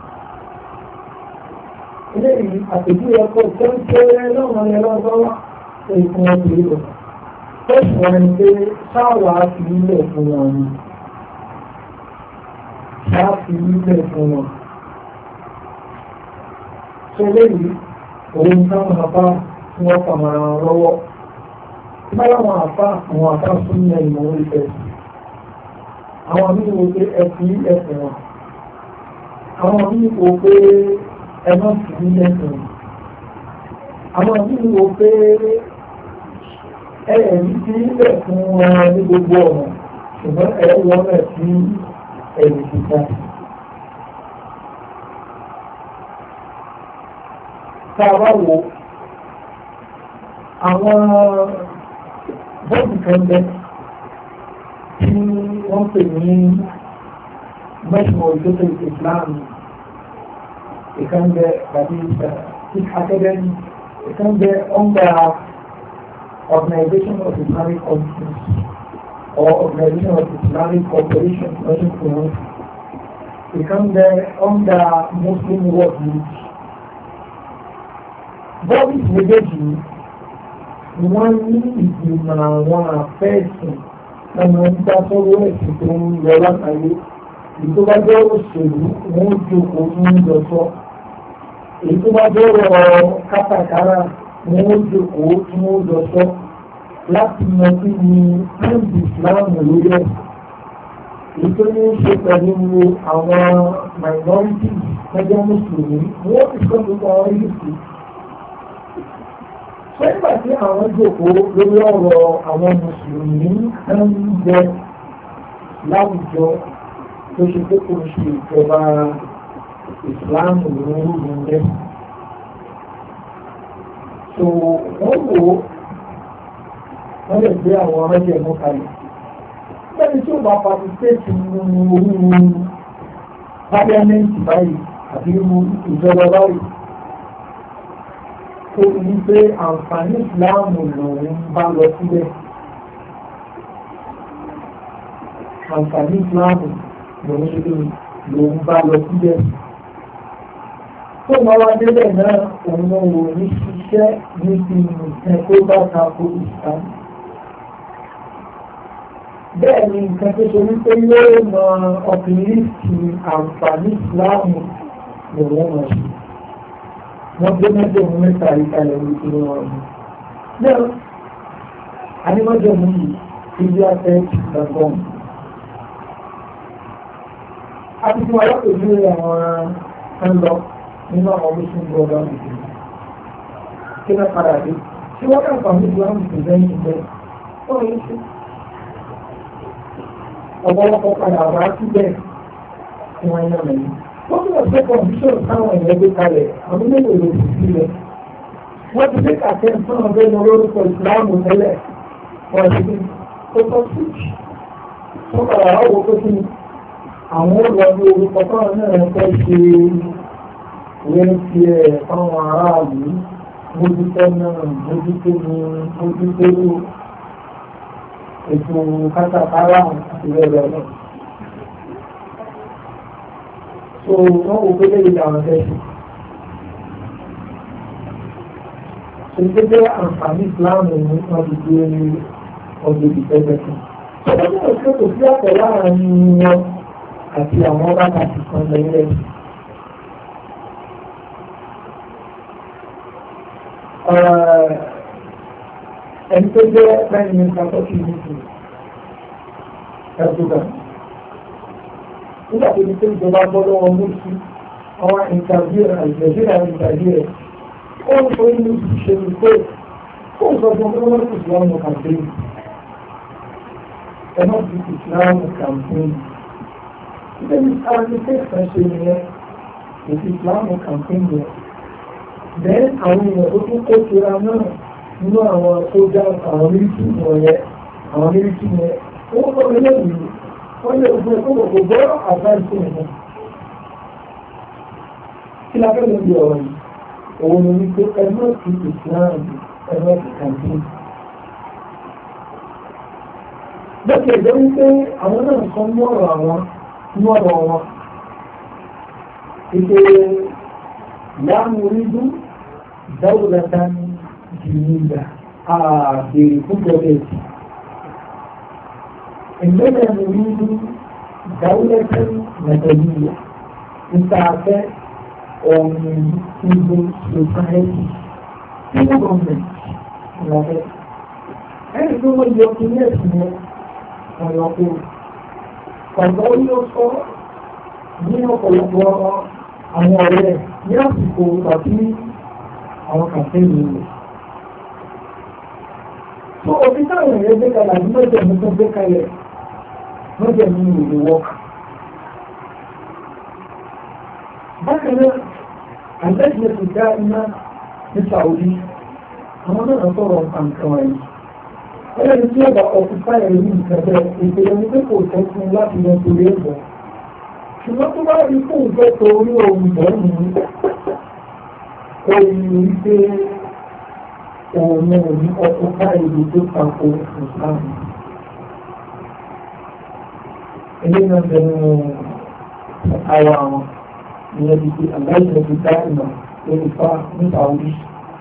Ilé yìí àpèjú ẹ̀kọ́ tó ń kéré lọ́wọ́ ni ẹlọ́gbọ́n ìfún wọn ti lò. Fẹ́ẹ̀sì wọn ni pé sáwà fi ilẹ̀ fún wọn ni. Sáà fi ilẹ̀ fún wọn. Ṣé léyìí òun táwọn àpá tí wọ́n fàmàrà wọn lọ́wọ́? Báyọ̀ àwọn àpá àwọn àpá fún ní ẹ̀yìn orí fẹ́ẹ̀sì. Àwọn míì wo pé ẹ̀fì ẹ̀fì wọn. Àwọn míì wo pé ẹ̀mọ́ sì ní ẹ̀fì wọn. Àwọn míì wo pé ẹ̀ẹ̀rí sí ilẹ̀ fún wọn ní gbogbo ọ̀nà ṣùgbọ́n ẹ̀ wọ́n rẹ̀ sí ẹ̀rì kíkà. Tá a bá wo àwọn bọ́ọ̀dù kan bẹ́ẹ̀ tí wọ́n pè ní mẹ́sàn-án òjòtò ìsìláàmù It can be, that is, uh, this academy, it can be under Organization of Islamic Countries or Organization of Islamic Cooperation, nothing to know. It can be under Muslim World League. Bọ́ọ̀lù méjèèjì wọ́n ní ìgbìmọ̀ àwọn àfẹ́ẹ̀sìn ẹnu nípa sọ́wọ́ ẹ̀sìn tó ń lọ látàrí èyí tó bá jẹ́ òṣèlú wọ́n ó jókòó ní ìjọsọ́ èyí tó bá jẹ́ ọ̀rọ̀ kátàkárà wọ́n ó jókòó tí wọ́n ó jọsọ́ láti mọ sí ní áńdì ìsìláàmù lórí ẹ̀ èyí tó ní í ṣe pẹ̀lú àwọn minority lọ́jọ́ mùsùlùmí wọ́n ti sọ pé wọ́n rí sí nígbà tí àwọn jókòó lórí ọ̀rọ̀ àwọn mùsùlùmí ń bẹ láwùjọ tó ṣe pé kò ṣe ìjọba ìsìláàmù lórí rẹ̀. So wọ́n wò ó wọ́n lè gbé àwọn ọmọdé mú kalẹ̀. Lẹ́yìn tí ó bá patistéètì nínú orí pálíámẹ́ǹtì báyìí àbí ìjọba báyìí tó ní pé àǹfààní ìsìláàmù lòun bá lọ síbẹ̀. Àǹfààní ìsìláàmù lòun ṣe kí lòun bá lọ síbẹ̀. Tó máa wá débẹ̀ náà òun náà wò ní ṣiṣẹ́ níbi nǹkan tó bá tako ìsìláàmù. Bẹ́ẹ̀ ni nǹkan tó ṣe wípé yóò mọ ọkùnrin sí àǹfààní ìsìláàmù lòun mọ̀ sí. Wọ́n gbé mẹ́jọ mú mẹ́ta ìkàlẹ̀ ní ìpínlẹ̀ wọn ni. Náà, a ní mẹ́jọ mú yìí ibi afẹ́ ìgbàgbọ́n. A ti fún alákòójú àwọn ń lọ nínú àwọn Muslim brother nìkan. Kí náà padà dé? Tí wọ́n kà fún àwọn Islam ìpínlẹ̀ ìpínlẹ̀ wọ́n yìí sí. Ọ̀pọ̀lọpọ̀ padà wá síbẹ̀ tí wọ́n yàn mẹ́rin. Wọ́n tún lọ sí kọ̀ǹdíṣọ̀n táwọn èèyàn gbé kalẹ̀ àwọn mélòó ló ti sílẹ̀. Wọ́n ti dé kàtẹ́ fún ọ̀gbẹ́ lọ lórúkọ ìsìláàmù tẹ́lẹ̀. Wọ́n ti dín tó tọ́ sí. Wọ́n padà wá wo pé kí àwọn olùwà ní orúkọ táwọn náà fẹ́ ṣe ìwé ti ẹ̀ fáwọn aráàlú mójútó náà mójútó ní mójútó ètò kátàkárà àti bẹ́ẹ̀ bẹ́ẹ̀ náà. So wọ́n wò pé lè dà wọ́n fẹ́ ṣe. Ṣé ṣe jẹ́ àǹfààní ìsìláàmù ní wọ́n ti gbé ọdún ìfẹ́fẹ́ kan. Ṣọ̀rọ̀ ní òṣèlú kò sí àtẹ̀ láàárín wọn àti àwọn wákàtí kan lẹ́yìn. Ẹni tó jẹ́ prime minister tó kí ní ìlú Erdogan. Nígbà tó ní pé ìjọba bọ́ lọ́wọ́ mọ́sí àwọn ìtàbí àìjẹ̀díra ìtàbí rẹ̀ ó ń sọ inú ṣe ní pé ó ń sọ fún ọmọ ìsìlámù campaign ẹ̀nà ti ìsìlámù campaign ilé ní sáàrí tẹ́sán ṣe nìyẹn ètò ìsìlámù campaign yẹn bẹ́ẹ̀ àwọn èèyàn tó tún kó tira náà nínú àwọn sójà àwọn mílítì wọ̀nyẹn àwọn mílítì yẹn ó ń sọ eléyìí wọ́n lè fún ẹ̀kọ́ kò gbọ́ àbáìsí ẹ̀mọ́. Kí la fẹ́ lórí ọ̀rọ̀ yìí? Òun ni wípé ẹgbẹ́ ti ìsìláàmù ẹgbẹ́ ti kàǹtí. Bẹ́ẹ̀ jẹ́ wípé àwọn náà sọ mú ọ̀rọ̀ àwọn mú ọ̀rọ̀ wọn. Ìpè ìyáàmú orídú dáwùlẹ́ta jìnnìyà àbèrè fún gọ́ọ̀mẹ̀ntì. إننا نريد دولة مدنية متعفى ومن civil society civil government ẹni tó wọ́n yọ kí ní ẹ̀sìn yẹn ọ̀yọ́ kó ọ̀gá ó yóò sọ ní ọ̀pọ̀lọpọ̀ àwọn ọ̀rẹ́ ní àsìkò tàbí àwọn kàfẹ́ẹ̀nì rẹ̀. So òfin táwọn èèyàn gbé kalẹ̀ àti mọ́jẹ̀mú tó gbé kalẹ̀ mọ́jẹ̀mú ìlú wọ́ọ̀kì. Bákan náà, àgbẹ̀jẹ̀ ti dá iná ní Saudi, àwọn náà sọ̀rọ̀ nǹkan wáyé. Ẹlẹ́ni tí ó bá ọkùnfà ẹ̀rí nǹkan bẹ́ẹ̀, ètò ẹni pé kò tọ́ fún láti lọ torí ẹ̀bọ̀. ṣùgbọ́n tó bá rí fún ìfẹ́ torí ohun ìbọ̀nù ó rí pé òun ò ní ọkọ̀ káàdì tó tako ìsìláàmù. ilé náà bẹ̀rẹ̀ àwọn àwọn ìyẹn ti fi àgbáyé ti dá ìmọ̀ lórí fa nípa orí.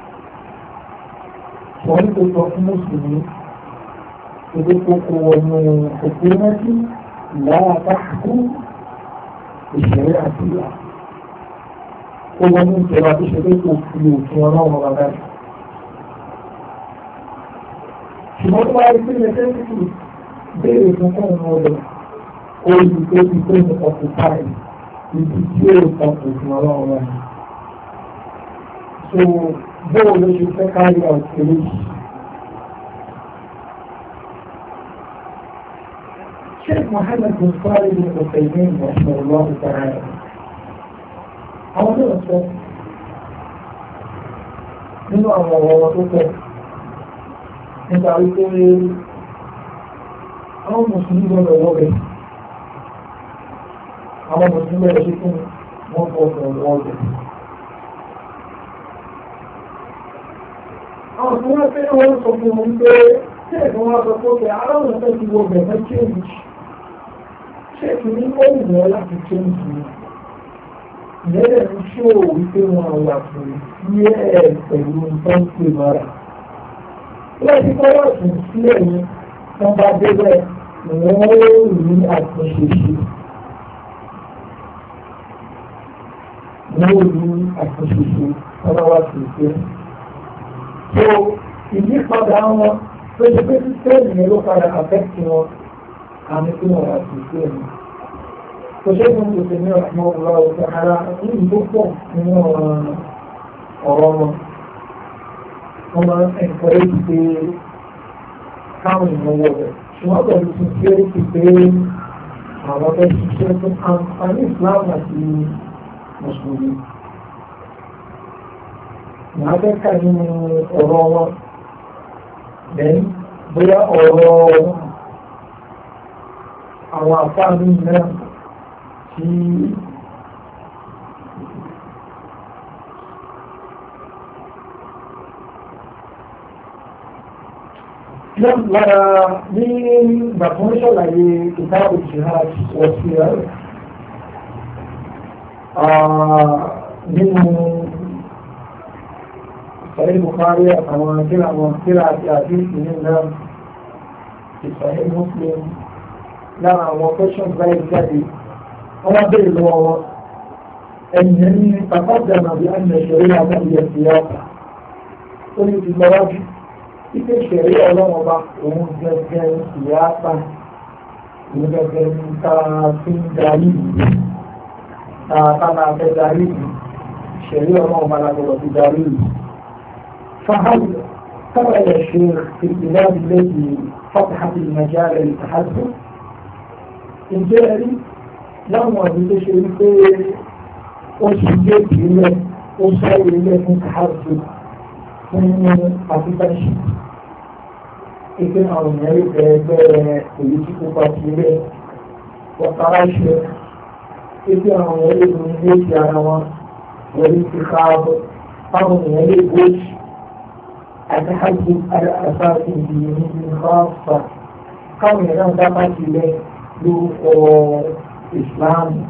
wọ́n ní kò sọ fún mùsùlùmí ìdí kókó wọnú òkú rántí ìyára káàkó ìṣẹ̀lẹ̀ àti ìyá. ó wọnú ìjọba tó ṣe pé kò fi òfin ọlọ́run bàbá rẹ̀. ṣùgbọ́n tó bá rí pé ẹgbẹ́ títí béèrè fún fún ọmọ ọdọ olù tó ti pé ní ọkùnkáì ibi tí ó kan òfin ọlọ́run rẹ̀. so bóò ló ṣe fẹ́ kárí ọ̀tẹ̀lẹ̀ yìí. Sheikh Muhammad bin Salih bin Uthaymeen rahimahullah ta'ala àwọn náà sọ nínú àwọn ọ̀rọ̀ tó tẹ̀ nípa wípé àwọn mùsùlùmí lọ́nà ọwọ́ rẹ̀ àwọn mùsùlùmí rẹ̀ ṣe fún wọn fọ́ ọ̀rọ̀ ọwọ́ rẹ̀. àwọn tí wọ́n fẹ́ wọ́n sọ fún wọn pé tí ẹ̀kọ́ wọn sọ pé kẹ́ ara wọn fẹ́ ti wọ bẹ̀rẹ̀ change ṣé kì ní ó wù ọ́ láti change ni ìyẹ́dẹ̀ ń ṣó wípé wọn wà fún sí ẹ̀ pẹ̀lú nǹkan pè mọ́ra. láti kọ́wọ́ sùn sílẹ̀ yìí wọ́n bá débẹ̀ wọ́n ó rí àtúnṣe ṣe. wọ́n ó rí àtúnṣe ṣe wọ́n bá wá sí ìpín. so ìyípadà wọn tó ṣe pé sísẹ́ẹ̀lì yẹn ló padà àfẹ́kì wọn àmì tí wọ́n wá sí ìpín mi. tó ṣe fún mi ní ọ̀pọ̀ ọ̀rọ̀ ọ̀sẹ̀ ara ní ìlú pọ̀ nínú ọ̀rọ̀ wọn. wọ́n máa ń encourage pé káwọn ìnáwó rẹ̀ ṣùgbọ́n pẹ̀lú sincerity pé àwọn fẹ́ ṣiṣẹ́ fún àǹfààní Islam àti mùsùlùmí. Màá fẹ́ kà nínú ọ̀rọ̀ wọn lẹ́yìn bóyá ọ̀rọ̀ àwọn àfáàní náà tí lára ní ìgbàkan ṣàlàyé ìtàkù jihad wọ̀síyà nínú Sahih Bukhari àtàwọn kíra àwọn kíra àti àdíṣì nínú Sahih Muslim lára àwọn questions báyìí jáde wọ́n wá bèèrè lọ́wọ́ wọn ẹ̀yìn ní pàpàdánà bí a ń ṣẹ̀rí àwọn ìyẹ̀síyàtà ó ní ti lọ́wọ́jú ike ìṣẹ̀rí ọlọ́wọ́ bá òun gẹ́gẹ́ ìyáàpá òun gẹ́gẹ́ ta fi ń darí ìlú tààtàlà fẹ́ darí ìlú ìṣẹ̀rí ọlọ́wọ́ bá lágbọ́dọ̀ fi darí ìlú. فهل ترى يا شيخ في البلاد التي فتحت المجال للتحدث الجاري لما بتشير في وشيء له وصار له تحدث من أفضل ìpín àwọn èèyàn lè bẹ̀rẹ̀ èyí tí kò bá ti lé wọ́tara ṣe ìpín àwọn èèyàn lè ní ilé ti ara wọn wọlé ti káàbọ̀ táwọn èèyàn lè gbóòjì àtàkì àtàkì ìdíyẹ ní ìfọ́fà káwọn èèyàn náà dábàá ti lé lórúkọ ìsìláàmù.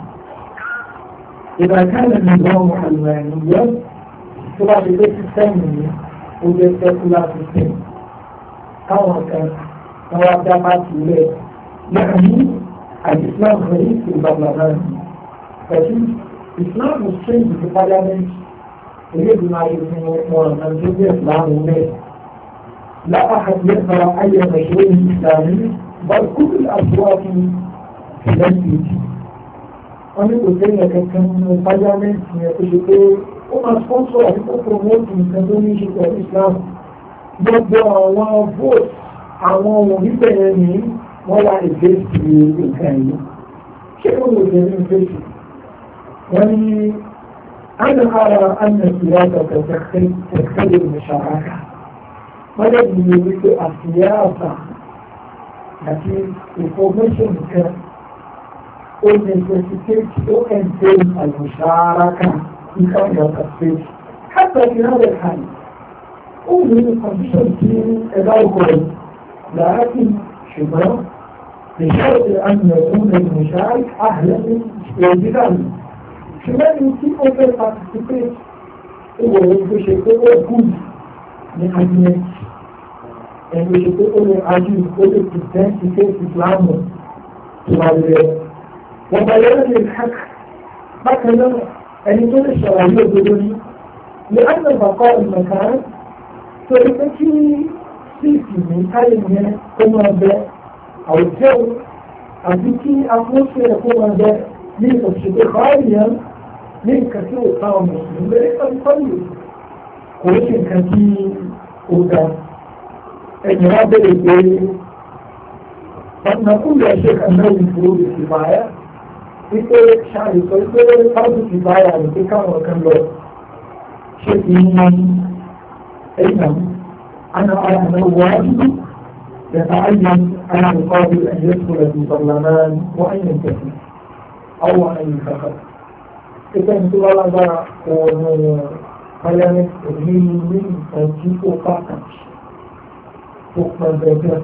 ìbàkálẹ̀ nìgbọ́n àlùmọ̀ọ́nìyẹ tó bá ti lé sísẹ́mù ní ó jẹ́ sẹ́kúlá sísẹ́mù. káwọn kan wọ́n wá dá bá ti lẹ̀ yàrá àìsílámù rẹ̀ ní ìbàgbàgbà ní pẹ̀lú ìsìlámù strange to parliament ilé ìgbìmọ̀ ayé fún wọn ọ̀nà tó jẹ́ ìsìlámù rẹ̀ lápákàtí yẹ́ta ayé mẹ́ṣẹ́ ní ìsìlámù bọ́ọ̀kúrú àbúwákí ìlẹ́sìtì wọ́n ní kò tẹ́lẹ̀ kankan nínú parliament yẹn tó ṣe pé ó máa sponsor àti kó promote nǹkan tó ní ṣe pẹ̀lú ìsìlámù gbogbo àwọn vote àwọn ohun níbẹ̀rẹ̀ ní wọ́n wá ìgbésí nǹkan yìí ṣé ó lè jẹ́ ní ìgbésí wọ́n ní أنا أرى أن السياسة تختلف المشاركة ولا يريد السياسة التي information ó necessitate ó entail al-musharaka in kind of space حتى في هذا الحال ó ní condition tí ẹ̀dá ọkọ̀ لكن شباب بشرط أن يكون المشارك أهلا للجدال شباب يمكن أن participate هو يشوف هو good من أجل ẹni ṣe pé ó lè ajú ó lè pìtẹ́ǹtì kéèkì ìsìláàmù tó wà lẹ̀. wọ́n bá yẹ́rọ lè hàk bákan náà ẹni tó lè ṣàlàyé òdodo ní lè ánà bàkọ́ ìmọ̀ká tó lè pé kí síìtì ní káyé yẹn kó máa bẹ àwùjọ àti kí atmosphere kó máa bẹ ní òṣèlú báyìí ní nǹkan tí ó ká ọmọ ìlú lórí pàdépàdé kò ní nǹkan tí ó ga. ẹ̀yìn wá bẹ̀rẹ̀ pé ọ̀nà kúrò ẹ̀ṣẹ̀ kan náà ní ìfòrò ìfìbáyà wípé ṣáàlì sọ pé fáwọn ìfìbáyà ní pé káwọn kan lọ ṣe kì í ní ẹ̀yìn àná ara àná wájú يتعين على القاضي أن يدخل في البرلمان وأن ينتهي أو أن ينتخب. إذا انتظر الله قيامة الدين من تنسيق فقط حكما ذاتيا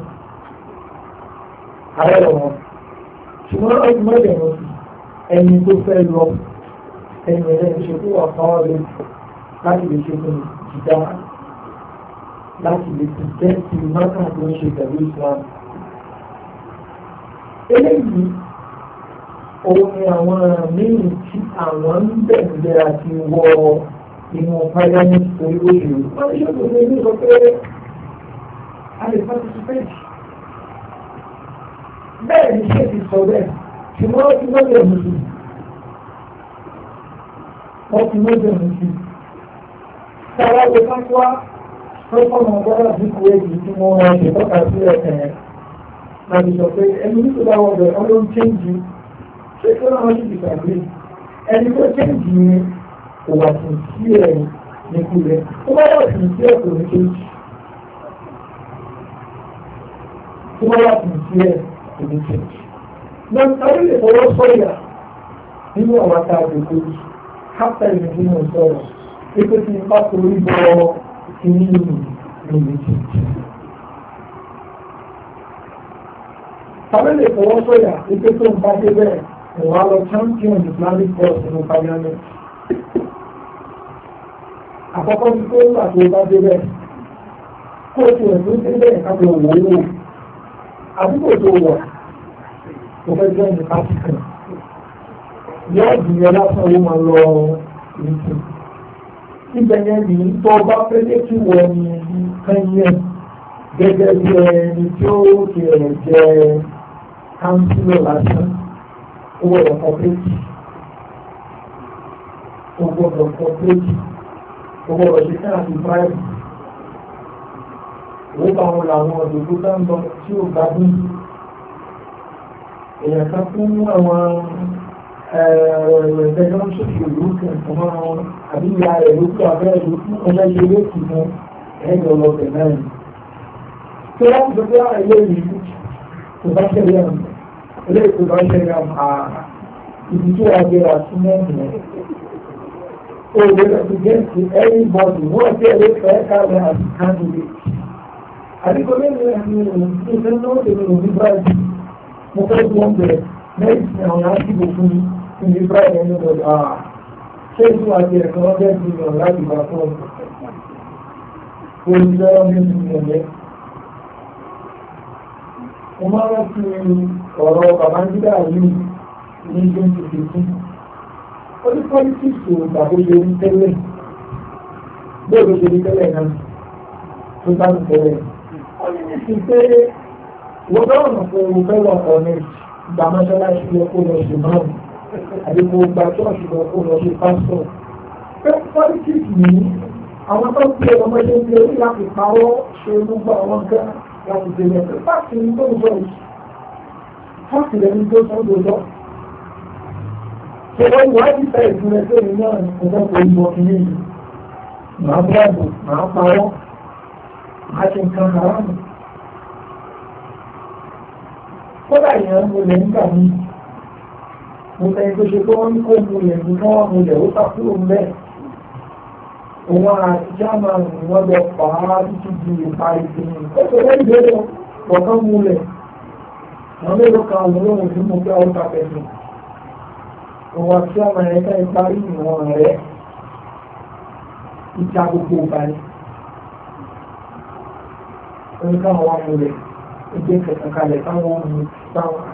على الأمر ṣùgbọ́n ọdún mọ́jẹ̀mọ́ sí ẹni tó fẹ́ lọ ẹni ẹ̀rẹ́ ìṣẹ́kú ọ̀kọ́ọ̀lẹ́ láti lè ṣe fún ìdá láti lè ti tẹ́sí mọ́tà tó ń ṣe pẹ̀lú Islam. eléyìí òun ni àwọn míì tí àwọn ń bẹ̀rẹ̀ àti wọ inú parliament torí òṣèlú wọ́n ní ṣètò ní ilé sọ pé a lè participate. bẹ́ẹ̀ ni ṣé ti sọ bẹ́ẹ̀ ṣùgbọ́n wọ́n ti mọ́jọ mi sí wọ́n ti mọ́jọ mi sí. sára lè pápá fọ́fọ́nà ọgbọ́dọ̀ sí kuwéjì tí wọ́n wọ́n ṣe tọ́ka sí ẹ̀sẹ̀ yẹn láti sọ pé ẹni tó bá wọ́n bẹ̀ ọ́n ló ń chẹ́ǹjì ṣé kí wọ́n ṣe ìgbàgbé ẹni tó chẹ́ǹjì yẹn kò wà sí sí ẹ̀ nípú rẹ̀ tó bá wà sí sí ẹ̀ kò ní chẹ́ǹjì tó bá wà sí sí ẹ̀ kò ní chẹ́ǹjì. Lọ́nà lè fọwọ́ sọ́yà nínú àwọn àtàkùn ìkójú hápẹ́ ìrìnàjò náà sọ̀rọ̀ pípé tí ipa torí bọ́ inú ìlú chẹ́ǹjì. Tàbí lè fọwọ́ sọ́yà pípé tó ń bá dé bẹ́ẹ̀ ìwà lọ champion Islamic course nínú parliament. Àkọ́kọ́ ní kó nígbà tó bá dé bẹ́ẹ̀ kó o ti rẹ̀ tó dé bẹ́ẹ̀ ká lọ wò ó wò àdúgbò tó wọ̀ tó fẹ́ jẹ́ ní pàtì kan. Yóò dìyẹ lásán ó máa lọ ìlú. Ibẹ̀ yẹn ní tó bá fẹ́ lé kí wọ́n ní kẹ́yìn gẹ́gẹ́ bí ẹni tí ó ti rẹ̀ jẹ́ kánsílọ̀ lásán. Owó ẹ̀kọ́ péjì, owó ẹ̀kọ́ péjì, owó ọ̀ṣẹ́ káàkiri báyìí. Owó bá wọn làwọn òdòdó bá ń lọ tí ó gbádùn. Èèyàn kan fún àwọn ẹ̀ẹ́dẹ́gbẹ́ ń ṣòṣèlú kẹ̀kọ́ máa wọn àbí ìyá rẹ̀ ló kú abẹ́rẹ́ ló kú ọjọ́ ṣe léèkì fún ẹ̀ẹ́dẹ̀ ọlọ́bẹ̀ náà. Tí wọ́n ti sọ pé àwọn ilé ìlú kò bá ṣẹlẹ̀ àmì. Ilé ìtura ṣẹlẹ̀ àmà ibi tí a gbé àtúnyẹ̀mù rẹ̀. O lè represent everybody wọ́n ti ẹ̀rẹ́ fẹ́ káàrẹ̀ àti candidate. Àdíkọ́ lẹ́yìn ẹ̀mí ìrìn ìfẹ́ náà lè rìn ní Brazil. Mo fẹ́ bí wọ́n bẹ̀rẹ̀ mẹ́rin àwọn àdìbò fún ní Brazil ẹni lọ àà. Ṣé ìlú àti ẹ̀kọ́ wọ́n bẹ́ẹ̀ bí lọ láti bá fún ọ̀pọ̀? Olùsọ́rọ̀ ní ìrìnlẹ̀. Mo máa rántí ọ̀rọ̀ Babangida yìí ní twenty fifteen. Ó ní politics tó tàbí ṣe ní tẹ́lẹ̀. Bóòlù ṣe ní tẹ́lẹ̀ náà tó bá ń tẹ́lẹ̀. Ó ní ní sí pé wọ́n bá ọ̀nà fún ewu fẹ́ wà ọ̀nà ìgbà mọ́ṣáláṣí lọ kó lọ sí máàmù àbí kó gba ṣọ́ọ̀ṣì lọ kó lọ sí pásítọ̀. Pé politics yìí àwọn tó ń pè ọmọ ṣe ń pè orí láti parọ́ ṣe gbogbo àwọn nǹkan láti tẹ̀lé ẹ̀fẹ́ fáàkì ní tó ń sọ yìí fáàkì lẹ́ni tó sọ lọ́dọ̀ ṣe wọ́n wá ní fẹ́ ìfúnrẹ́ tó ní náà ní ọjọ́ tó ń bọ̀ kìíní yìí màá bọ́ọ̀bù màá parọ́ màá ṣe nǹkan haramu kódà ìyẹn mo lè ń gbà mí mo tẹ́ tó ṣe pé wọ́n ní kó múlẹ̀ ní kí wọ́n múlẹ̀ ó sàkúrò ń bẹ́ẹ̀ òun àti german wọ́n lọ fà á títí di ìparí sí i ó sọ wọ́n ìbéèrè ọ̀kan múlẹ̀ àwọn mélòó kan àwọn olóhùn tí mo fẹ́ ọ́ta pẹ̀lú òun àti german ẹ̀ka ìparí ìwọ̀n rẹ̀ ìjà gbogbo ìparí oníkàwọn wà múlẹ̀ ẹgbẹ́ kẹta kalẹ̀ táwọn ọmọ táwọn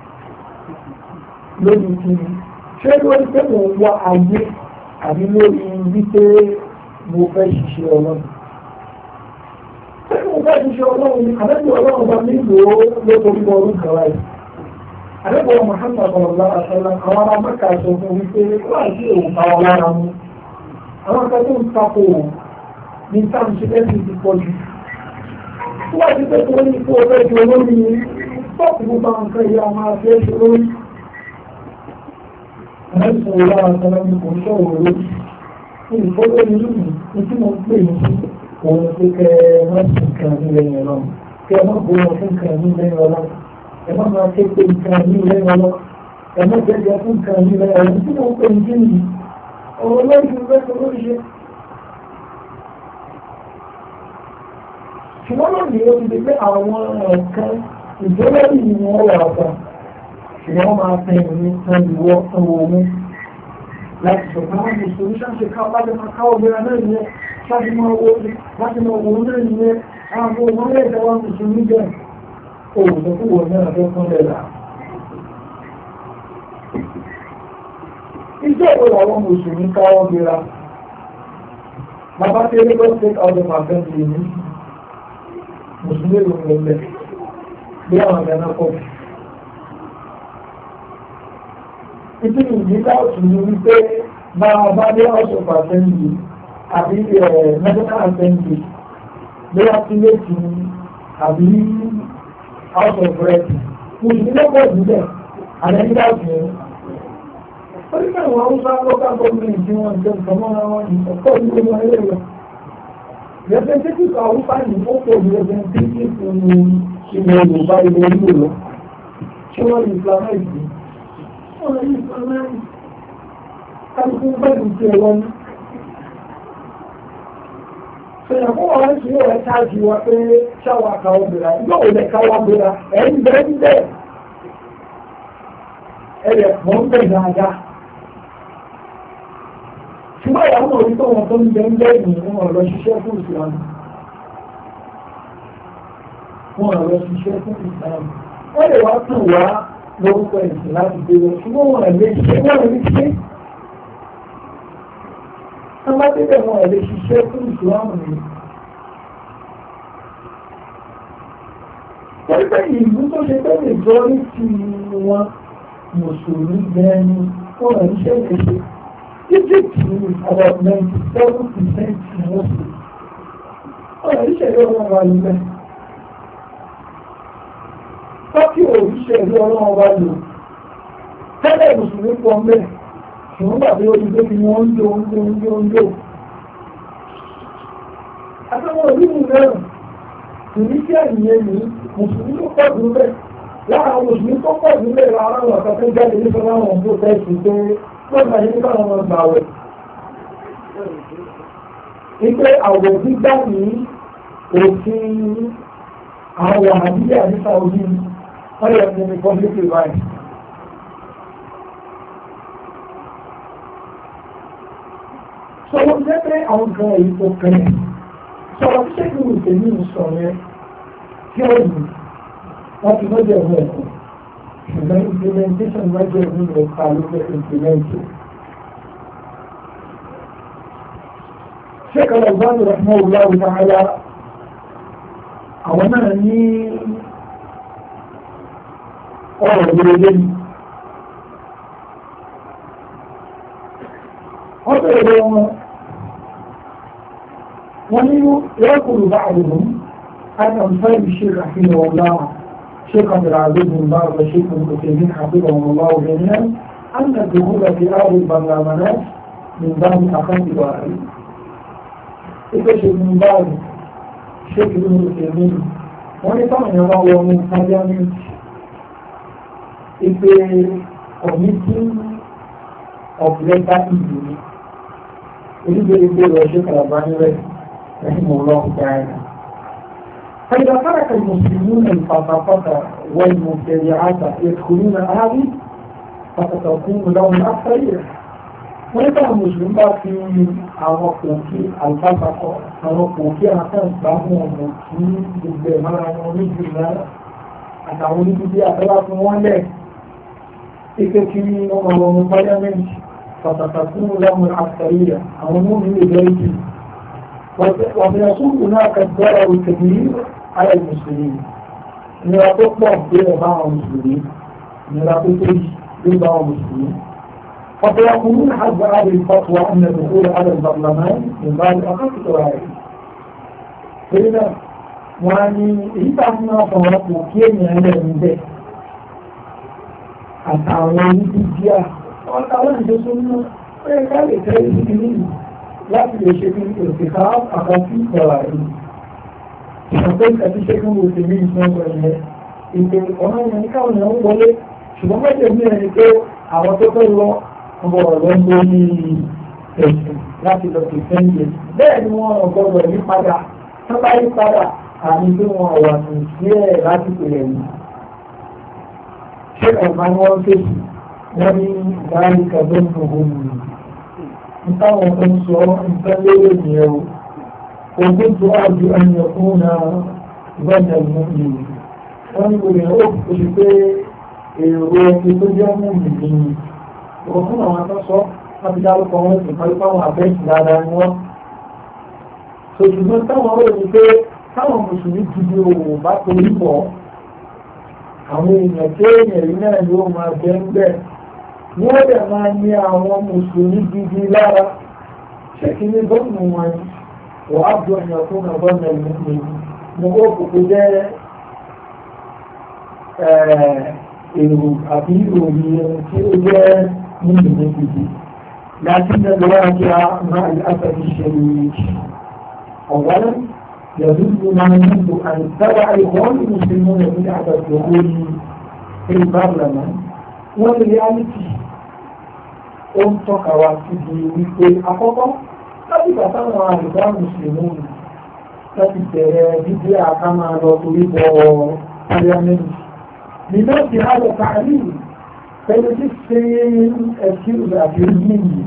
lórí kí ni ṣé lórí pé mo wá ayé àbí lórí wípé mo fẹ́ ṣiṣẹ́ ọlọ́run ṣé mo fẹ́ ṣiṣẹ́ ọlọ́run ni àlejò ọlọ́run bá nílò lórí ọdún kan láì àlejò Muhammad sallallahu alaihi wasallam àwọn ará Mẹ́kà sọ fún wípé láti òun bá wọn lára mú àwọn akẹ́kọ̀ọ́ ń takò ní táwọn ṣe lẹ́sìn ti pọ̀ jù wọ́n ti pẹ́ tó ní ipò ọ̀fẹ́ ju olórí tọ́pù gbogbo nǹkan ìyá máa fẹ́ ṣe lórí ẹ̀sùn ìlà àtàlà ní kò sọ̀rọ̀ lórí ní ìfọ́lọ́ ní ìlú ní tí mo ń pè ní sí òun pé kẹ má sí nǹkan ní lẹ́yìn ọlọ́run kẹ má gbóná fún nǹkan ní lẹ́yìn ọlọ́run ẹ má máa ké pé nǹkan ní lẹ́yìn ọlọ́run ẹ má jẹjẹ fún nǹkan ní lẹ́yìn ọlọ́run tí mo ń pè ní sí nìyí ọ̀rọ̀ lórí ìfẹ́ lórí ṣe ṣùgbọ́n náà ní oṣù pé àwọn ẹ̀kan ìjọba yìí ni wọ́n wà ọ̀pá ṣùgbọ́n wọ́n máa fẹ́ ìrìn tán ìwọ́ ọwọ́ omi láti sọ pé àwọn mùsùlùmí ṣáṣe ká láti máa káwọ́ gbéra náà nìyẹn láti máa wo láti máa wo náà nìyẹn àwọn ọmọ ilé ìjọba mùsùlùmí jẹ́ òòrùn tó wọ̀ náà fẹ́ fún lẹ́la. Iṣẹ́ ìwé àwọn mùsùlùmí káwọ́ gbéra bàbá tẹ́lẹ̀ lọ sí ọdún àfẹ́ǹtì ní mùsùlùmí ló ń lẹ bí àwọn àgbẹ̀ náà pọ̀. Ìdí ìdíkà òtún ní wípé bá a bá dé house of assembly àbí national assembly bí a ti lè tì ní àbí house of reps mùsùlùmí lọ́pọ̀ ìbílẹ̀ àdéhìdá òtún ní. Ó ní àwọn Haúsá local government tí wọ́n ń tẹ́ nǹkan mọ́ra wọn ní ọ̀pọ̀ ìlú wọn ilé rẹ̀. Representative Haúsá ní ó pọ̀ ní representative ní ilẹ̀ Yorùbá ilẹ̀ Ìgbò lọ. Ṣé wọ́n lè Islamize? Wọ́n lè Islamize. Kálukú bẹ́ẹ̀ ní ti ẹ̀rọ ní. Ṣèyàn fún wọn ṣe yóò ẹ̀ ṣáàjì wa pé ṣáwà káwọ́ bẹ̀rẹ̀ yóò lẹ̀ káwọ́ bẹ̀rẹ̀ ẹ̀ ń bẹ́ẹ̀ ń bẹ́ẹ̀. Ẹ̀rẹ̀ pọ̀ ń bẹ̀ dáadáa. Ṣùgbọ́n ìyàwó orí tó wọn tó ń bẹ ń bẹ́ ìrìn wọn lọ ṣiṣẹ́ fún ìsìlámù. Wọ́n lọ ṣiṣẹ́ fún ìsìlámù. Wọ́n lè wá tàn wá lórúkọ ìsìn láti gbé lọ. Ṣùgbọ́n wọn lè ṣe wọ́n lè ṣe. Wọ́n bá débẹ̀ wọn lè ṣiṣẹ́ fún ìsìlámù ni. Wọ́n pẹ́ ìlú tó ṣe pé ìjọ ní ti wọn mùsùlùmí bẹ́ẹ̀ ni wọ́n lè ṣe ìṣe. Egypt is about ninety-seven percent Muslim. Ọ̀rọ̀ ìṣẹ̀lẹ̀ ọlọ́run wa lulẹ̀. Tọ́kì òṣìṣẹ́lẹ̀ ọlọ́run wa lò. Tẹ́lẹ̀ Mùsùlùmí pọ̀ mẹ́. Ṣùgbọ́n bàbá olùgbé ni wọ́n ń lò ń lò ń lò ń lò. Àtàwọn olùmù náà, Tunisia nìyẹn ní Mùsùlùmí tó pọ̀ jù bẹ́ẹ̀. Lára Mùsùlùmí tó pọ̀ jù bẹ́ẹ̀ lára àwọn àkàtà jáde nípa láwọn ọ̀pọ̀ tẹ́sí pé lọ́nà yìí bá wọn gbà wẹ̀. Ipe àwọ̀ gbígbà ní òfin àwọn àdíyà ní Saudi wọ́n yẹ fún mi public rights. Sọ̀rọ̀ jẹ́ pé àwọn kan èyí tó kẹ́lẹ̀. Sọ̀rọ̀ tí ṣéèkì mi tèmi ń sọ yẹn tí ó yìí wọ́n ti mọ́jọ́ ẹ̀rọ ẹ̀kọ́. Ṣùgbọ́n implementation mọ́jọ́ ẹ̀rọ ẹ̀ka ló fẹ́ implementation. Sheikh Al-Albani rahimahullahu ta'ala àwọn náà ní ọ̀rọ̀ ìrẹ́lẹ́ ni. Wọ́n bẹ̀rẹ̀ wọn wọ́n ní yaqulu ba'duhum an amthal Sheikh rahimahullah Sheikh Abdul Aziz bin Baz wa Sheikh Al-Uthaymeen hafidhahumullah jami'an أن الدخول في أرض البرلمانات من باب أخذ الوعي. Ìgbé ṣe ní báyìí, ṣé kí ló ń ṣe mí? Wọ́n ní táwọn èèyàn wá wọ ní Parliament. Ìpè committing of letter injury. onígbèrègbè rẹ̀ ṣe kàlàbà nílẹ̀ رحمه الله تعالى. فإذا ترك المسلمون الفسقة والمبتدعات يدخلون هذه فستكون لهم الأكثرية. وإذا المسلمين بقى في àwọn kòkí àlùfáàkọ̀ àwọn kòkí àtàǹgbà fún ọmọ tí gbogbo ẹ̀ máa wọn méjì náà àtàwọn oníbíbí àtẹ́wà fún wọn lẹ̀ ike kí wọ́n máa wọnú pálíámẹ́ǹtì pàtàkì lọ́mọ àkàríyà àwọn ọmọ mi lè bẹ́ẹ̀ jù وسيكون هناك الضرر الكبير على المسلمين. نرى تطلع بين بعض المسلمين نرى تطلع بين بعض المسلمين فسيقولون حسب هذه الفتوى أن الدخول على البرلمان من باب أخف الرأي. فإذا وأني إذا أحنا فرقوا كينيا هنا من ذلك أتعلم بجيا وأتعلم بسنة ويقال إتريد بنين láti lè ṣe ní ìrìnkà àkàtí ìgbàlá yìí. Ìṣàpẹ́ àti ṣẹ́gun òṣèlú ìṣẹ́gun ẹ̀yẹ ìpè ọ̀nà ìyẹn ní káwọn èèyàn ń wọlé ṣùgbọ́n mẹ́jẹ̀ ní ẹni pé àwọn tó fẹ́ lọ ọgbọ̀ ọ̀rọ̀ ń gbé ní ẹ̀sìn láti lọ sí sẹ́ńdẹ̀. Bẹ́ẹ̀ ni wọ́n ọgọ́dọ̀ yí padà tó bá yí padà àmì pé wọ́n wà ní sí ẹ̀ láti pèlè yìí. Ṣé ọ̀gá ni wọ́n fèsì wọ́n ní ìdárí kàbẹ́ táwọn tó ń sọ nǹkan lérè nìyẹn o ogún tó ájú ẹni ọkùnrin náà gbọ́dọ̀ mú ìlú wọ́n ní gbogbo ẹ̀ ó kò sí pé èrò ẹni tó jẹ́ mú ìlú ni òkun àwọn tó sọ wọ́n ti dárúkọ wọn sì pàlú fáwọn àbẹ́sì dáadáa ni wọ́n ṣòṣùgbọ́n táwọn ó rí pé táwọn mùsùlùmí gidi òwò bá torí pọ̀ àwọn èèyàn tí èèyàn rí náà yóò máa jẹ́ ń bẹ́ẹ̀ wọ́n dẹ̀ máa ní àwọn mùsùlùmí gidi lára ṣé kí ní gómìnà wọn wọ́n á bí ọ̀nà fún ọgọ́nà ìlú mo ó kòkó jẹ́ èrò àbí ìròyìn tí ó jẹ́ mùsùlùmí gidi láti lọ́wọ́ ajá máa ní àtàkì ìṣẹ̀lẹ̀ ọ̀wọ́n يدل ما يجب أن يتبع إخوان المسلمون بدعة الدخول في البرلمان والرياليتي ó ń tọ́ka wa síbi wípé àkọ́kọ́ láti bàtà àwọn àrùbá mùsùlùmí láti bẹ̀rẹ̀ dídí àkámà lọ torí bọ̀ pàríámẹ́ntì nínú ti hálọ̀ káàrí pẹ̀lú tí ṣe ẹ̀kí àti yìí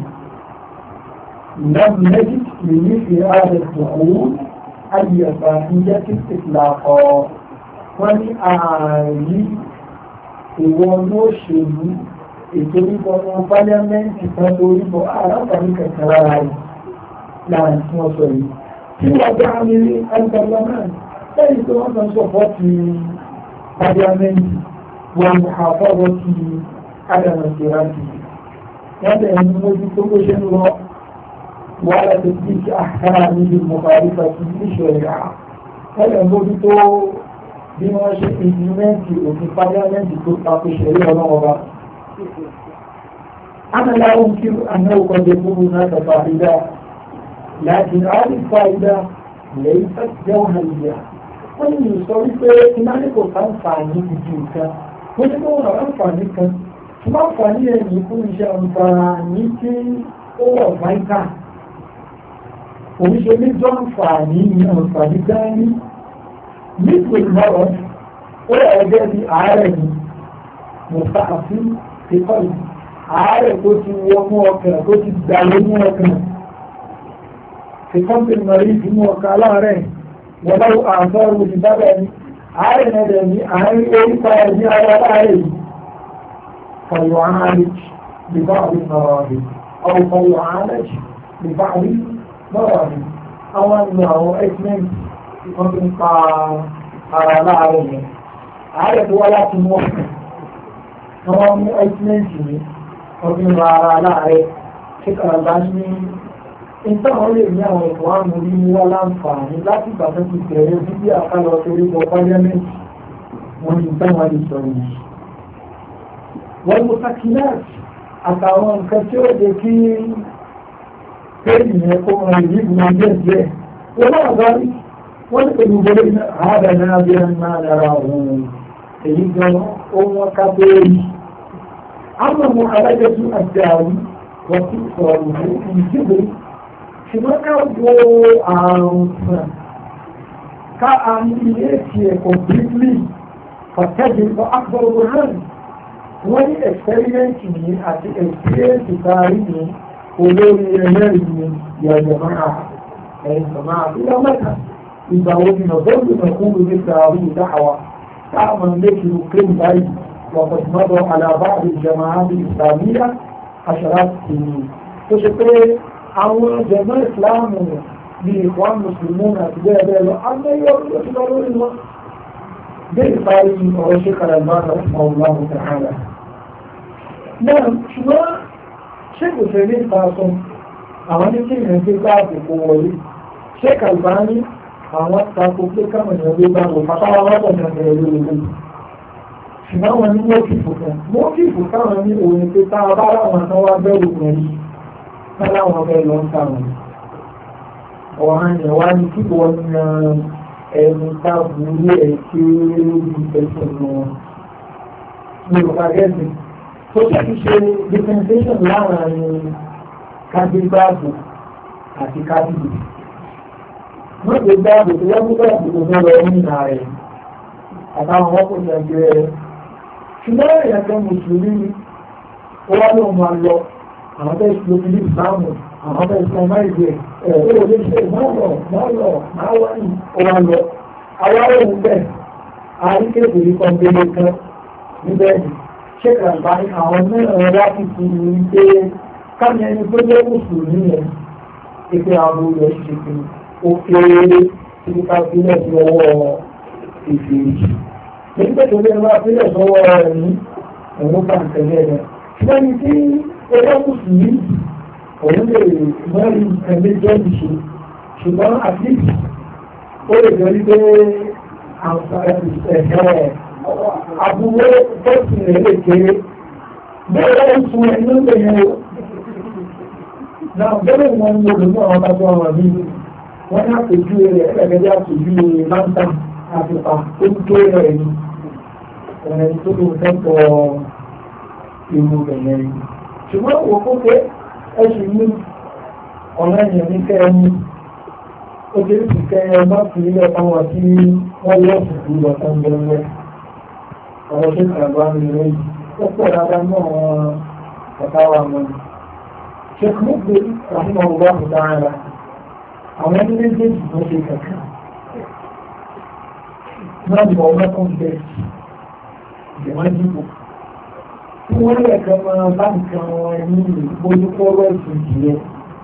lọ́nà méjì lè ní fi ààrẹ tòkó ayẹ̀fà ìjẹ́ tí ìpìlà ọ̀ wọ́n ní ààrí ìwọ̀n ló ṣèlú ètò oríbọ̀ ọmọ pálíámẹ́ǹtì kan tó oríbọ̀ arábàárí kẹta rárá rẹ̀ láàrín tí wọ́n sọ yìí tí wọ́n bá ní alìbàlámán lẹ́yìn tó wọ́n kan sọ̀pọ̀ ti pálíámẹ́ǹtì wọn àfọ́wọ́ ti adàmọ̀síráàtì wọ́n bẹ̀ ní mójú tó bó ṣe ń lọ wọ́n láti bí i àkàrà níbi mọ̀kàrífà ti ìṣẹ̀rẹ̀ wọ́n lẹ̀ mójú tó bí wọ́n ṣe ìdímẹ́ǹtì òfin pálíámẹ́ǹtì tó tako ṣẹ̀rẹ̀ ọlọ́wọ́ أنا لا أنكر أنه قد يكون هناك فائدة لكن هذه الفائدة ليست جوهرية wọ́n ní ìsọ̀rí pé ìmáàlì kò sáǹfààní ìdí nǹkan wọ́n ní kó wọ́n àǹfààní kan tí wọ́n àǹfààní ẹ̀yìn fún iṣẹ́ àǹfààní tí ó wọ̀ fáìkà oníṣẹ́ méjọ àǹfààní ní àǹfààní dání nípò ìmọ̀ràn ó yẹ ẹgbẹ́ bí ààrẹ ni mọ̀tà àfi ìkọ́ yìí ààrẹ tó ti wọnú ọkàn tó ti gbà lónú ọkàn ìkọ́ǹtì mọ̀rí ìdúnú ọkàn aláàrẹ̀ wọ́n bá àǹfààní òjì bábẹ̀ ẹni ààrẹ náà dẹ̀ ní àárín orípa ẹ̀ ní ara ààrẹ yìí fọyọ̀ ààrẹ bíbá àrí mọ̀rọ̀dì àwọn fọyọ̀ ààrẹ bíbá àrí mọ̀rọ̀dì àwọn ìlú àwọn ẹ́sìmẹ́ǹtì wọ́n ti ń pa ara láàrẹ̀ yẹn ààrẹ tó wá láti mú ọkàn àwọn mú ẹ́sìmẹ́ǹtì ní ọdún ara láàrẹ̀ ṣe kàràbá ní ìtàwọn lè ní àwọn ètò àmú rí ní wá láǹfààní láti ìgbàtọ́ ti bẹ̀rẹ̀ bíbí àkálọ̀ torí bọ̀ pálíámẹ́ǹtì wọ́n ní ìtàwọn lè sọ yìí wọ́n mú takináàtì àtàwọn nǹkan tí ó jẹ́ kí kéèyàn kó wọn ìlú ìgbìmọ̀ díẹ̀ díẹ̀ wọ́n náà bá rí wọ́n ní pẹ̀lú bọ́lé ààrẹ náà bí ẹni máa dára òun èyí gan ó wọ́n ká bẹ́ẹ̀rì عمموا علاجة الداوي وتكسره الجبر ṣùgbọ́n ká wo àrùn sàn ká annihilate ẹ̀ completely pàtàkì for akbọ̀rọ̀ hàn wọ́n ní experiment ní àti experience tààrí ní olórí ẹlẹ́rìí ní ìyàjọ̀máà ẹ̀yìn sọ̀máà ìlú mẹ́ta ìgbà wo ni ọ̀dọ́gbìn náà kún lórí tààrí ìdáhàwá táàmù lẹ́kìrù kéwù báyìí وقد مضى على بعض الجماعات الإسلامية عشرات سنين فشكرا àwọn jẹ̀mọ́ ìsìláàmù ní ìwọ̀n mùsùlùmí àti bẹ́ẹ̀ bẹ́ẹ̀ lọ agbẹ́yọ̀ lọ́sílọ́ lórí wọn bí ìparí ọ̀rọ̀ ṣe kàràbára ọ̀làwọ̀ tààrà náà ṣùgbọ́n ṣé kò fẹ́ ní ìfàṣọ àwọn ní kí ìrìn tí bá àbùkù wọlé ṣé kàlùbá ní àwọn tako pé káwọn èèyàn ló bá wọ pátáwá wọ́pọ̀ ní ọ̀gẹ̀rẹ̀ lórí lórí ṣùgbọ́n wọn ní mọ́kìfù kan mọ́kìfù káwọn ní òun pé tá a bá láwọn tán wá bẹ́rù pẹ̀lú láwọn ọ̀fẹ́ lọ ń tàwọn ọ̀hán yẹn wá ní kí wọ́n na ẹnu tábùrú ẹ̀ tí ó rí ẹ̀sùn wọn ní ọ̀pàgẹ́sì tó ṣẹ́kí ṣe differentiation láàárín kábígbàbò àti kábíbì wọ́n gbé gbàbò tó wọ́n gbé gbàbò tó fẹ́ lọ ní ìlà rẹ̀ àtàwọn ọkùnrin ẹgbẹ́ rẹ̀ ṣùgbọ́n ìyàtọ̀ mùsùlùmí ó wá lóun máa lọ àwọn bẹ́ẹ̀ ṣe lóbi ní ìsìláàmù àwọn bẹ́ẹ̀ ṣe ọmọ ìgbé ẹ̀ ó lè ṣe ìmọ̀lọ̀ mọ́lọ̀ máa wá ní ọwá lọ àwọn ohun bẹ́ẹ̀ àríkèkè ní kọ́ńdélé kan níbẹ̀ ni ṣé kàǹbá ní àwọn mẹ́rin láti fi ní pé káàmì ẹni tó jẹ́ mùsùlùmí yẹn pípé àwọn olùyẹ ṣe fi ó kéré tí ká sílẹ̀ sí ọwọ́ ìfè yìí èyí pẹ̀lú ilé wa sílẹ̀ sọ́wọ́ rẹ̀ ní ẹ̀rọ bàǹtẹ̀lẹ̀ rẹ̀ ṣùgbọ́n ní tí ẹgbẹ́ mùsùlùmí òun lè mẹ́rin ẹgbẹ́ jẹ́ ìṣe ṣùgbọ́n àti ó lè jẹ́ wípé àbúrò tẹ́sì rẹ̀ lè kéré bẹ́ẹ̀ ń sun ẹni ló yẹn o náà bẹ́ẹ̀ wọn ń lò ní àwọn bàbá wọn mi wọ́n ní àpèjú rẹ̀ ẹgbẹ́jẹ́ àpèjú láńtà àfipá tó ń ké rẹ̀ ní ẹni tó ló fẹ́ tọ́ irú rẹ̀ yẹn ṣùgbọ́n wò ó pé ẹ̀sùn ní ọ̀nà èèyàn ní kẹ́ẹ̀mí ó dé sí kẹ́ẹ̀ má fi ilẹ̀ táwọn tí wọ́n lọ́ sùkú lọ tán bẹ́ẹ̀ ọ̀rọ̀ tó kàgbá mi rẹ̀ ó pọ̀ dáadáa náà wọn ọ̀tá wa mọ́ ni ṣe kí ó gbé àfihàn ọgbà kò dára àwọn ẹni méjèèjì ló ṣe kẹ̀kẹ́ náà ni ọmọ kan bẹ́ẹ̀ ìjọba dìbò tí wọ́n lè kàn máa bá nǹkan wọn ní ìbójúkọ́rọ́ ìsìn ìjìyẹ.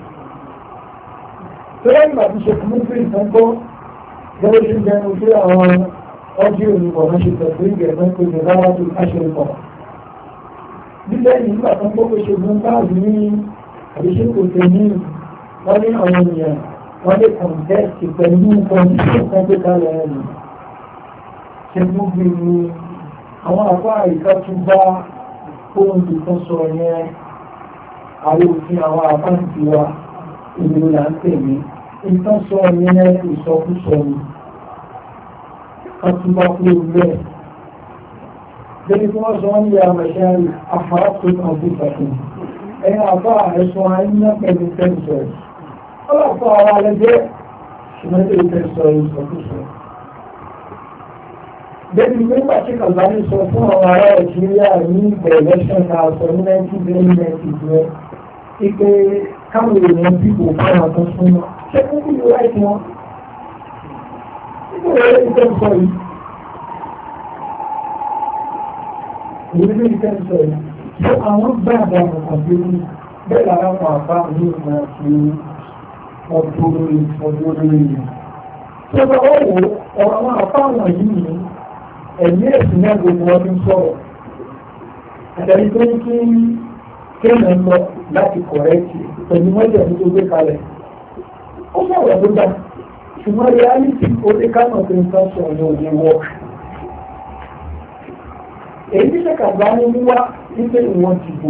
tó lẹ́yìn ìgbà tí ṣe fún mú fún ìtànkọ́ gẹ́gẹ́ sí ìjẹun sí àwọn ọjọ́ òyìnbó náà ṣe pẹ̀lú ìgbẹ̀mọ́ pé ní láwá tó káṣẹ́ pọ̀. níbẹ̀ ní ìgbà tó ń kó pé ṣe fún káàdì ní àdéṣe kò tẹ̀ ní wọ́n ní àwọn ènìyàn wọ́n lè kọ̀ǹtẹ́ẹ̀tì pẹ̀lú kọ́ndíṣọ̀n kan tó kálẹ̀ ẹ̀rù. ṣe fún bí àwọn àpá àyíká tún bá ohun ìkan sọ yẹn àwọn òfin àwọn àbáǹtì wa ìlú là ń tẹ̀lé ìkan sọ yẹn ìsọkúsọ ni àtúbà kúrò rẹ̀ lẹ́yìn tí wọ́n sọ wọ́n ní àmàṣẹ́ àfárátò àbúkàtún ẹ̀yìn àbá ẹ̀sùn àìyàn pẹ̀lú tẹ́sọ̀ ọlọ́pàá ara lẹ́jẹ́ ṣùgbọ́n tẹ́sọ̀ ìsọkúsọ Bẹ́ẹ̀ni nígbà tí Kàlbáni sọ fún àwọn ará Nàìjíríà ní ìbẹ̀rẹ̀ election náà sọ ní nineteen ninety rẹ̀ wípé káwọn èèyàn dìbò fún àwọn tó súnmọ́. Ṣé kí kí ló láì fún wọn? Nígbà wọlé ìfẹ́ sọ yìí. Ìwé ní ìfẹ́ sọ yìí. Ṣé àwọn gbà àgbà ọkàn bí wí? Bẹ́ẹ̀ lára wọn àbá ní ìgbà tí ọdún lórí ọdún lórí yìí. Ṣé ọ̀rọ̀ ọ̀rọ̀ àwọn àbá wọn yìí ni? Ẹ̀mí ẹ̀sìn náà gbogbo wọn fi ń sọ̀rọ̀. Àtẹ̀lé tó ń kí kéèyàn lọ láti kọ̀rẹ́tì pẹ̀lú mọ́jọ̀ ní tó gbé kalẹ̀. Ó sọ̀rọ̀ tó dá. Ṣùgbọ́n reality orí kánà tó ń sọ sọ̀rọ̀ ní òye wọ́. Èyí tí ṣèkàgbá ní wíwá wípé ìwọ̀n dìbò.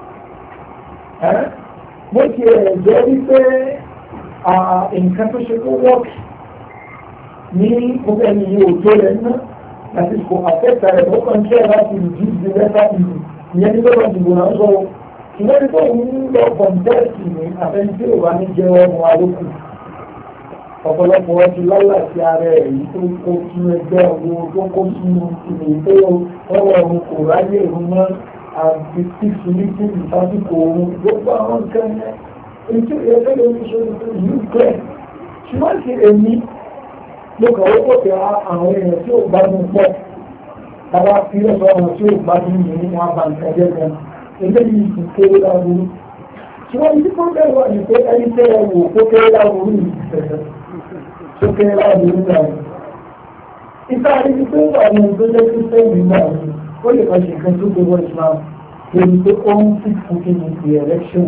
Mo ti ẹ̀ jẹ́ wípé nǹkan tó ṣe kó wọ́ọ̀kì ní gbogbo ẹni yìí ò tó rẹ̀ náà. That is for affect that the open care that will give the letter in ìyẹn ní lọ́wọ́ ìdìbò náà sọ ìwọ́n ní tó ń lọ kọ̀ǹtẹ́ẹ̀tì ní àfẹnusí òwà ní jẹ́ ọmọ alókù ọ̀pọ̀lọpọ̀ wọn ti lálà sí ara ẹ̀ èyí tó kó sínú ẹgbẹ́ owó tó kó sínú ìlú tó ọwọ́ ọ̀run kò ráyè ìrún mọ́ àti fífi ní tí ìfásitì òun gbogbo àwọn nǹkan yẹn èyí tó yẹ kẹ́lẹ́ oníṣòwò tó yìí gbẹ́ ṣùgbọ́n sí èmi ló kàn ó pọ̀ tẹ àwọn èèyàn tí ò gbádùn pọ̀ bàbá fi lọ́sọ̀ àwọn tí ò gbádùn yìí wọn bá nǹkan jẹ́ gan eléyìí ti kéré láburú ṣùgbọ́n ibi tó bẹ̀rẹ̀ wà ní pé ẹni tẹ́ ẹ wò kó kéré láburú yìí tó kéré láburú náà ìta rí i pé àwọn ohun tó jẹ́ kí sẹ́yìn náà ó lè máa ṣe nǹkan tó gbogbo Islam lórí pé ó ń fi fún kí ni the election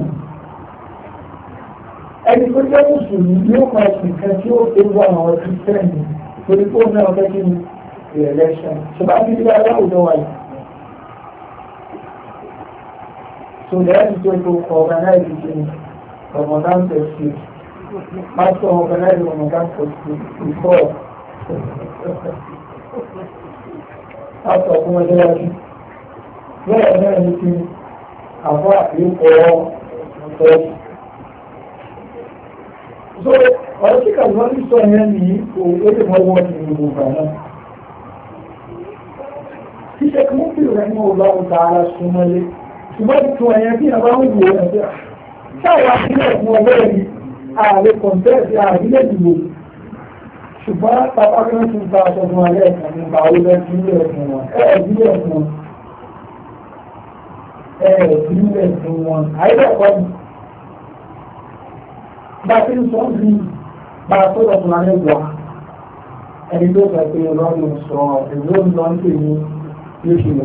ẹni tó jẹ́ mùsùlùmí yóò máa ṣe nǹkan tí ó fẹ́ wà àwọn kírísítẹ́nì torí pé ó náà fẹ́ kí ni the election ṣùgbọ́n àti ìdílé aláwùjọ wà yìí. So they have to to organize the Ramadan festival. Master organize the Ramadan festival before. After ọkùnrin ọjọ́ wájú. Bẹ́ẹ̀ náà ní kí àwọn àyíkọ́ ọ̀tọ̀. So ọ̀rọ̀ tí kàlùmọ́ ní sọ yẹn ní ó lè mọ́ wọ́n ní gbogbo ìgbà náà. Ṣíṣe kí wọ́n fi rẹ̀ ní ọlọ́run tààrà súnmọ́lé. Ṣùgbọ́n tí wọ́n yẹn bí i àwọn ìwò ẹ̀fẹ́ ṣáwà sílẹ̀ fún ọgbẹ́ rí ààrẹ kọ̀ǹtẹ́ẹ̀sì àrílẹ̀ ìlú ṣùgbọ́n pàpàkùn tún bá aṣọ fún alẹ́ ẹ̀kan nípa orílẹ̀ ìpínlẹ̀ fún wọn ẹ̀ẹ̀dílẹ̀ fún ẹ̀ẹ̀dílẹ̀ fún wọn àìbẹ̀kọ́ ni bá tí ń sọ bí bá sọ́dọ̀ fún alẹ́ gbà ẹni tó sọ pé ọlọ́run sọ èlò ń lọ ń pè ní yóò ṣe lọ.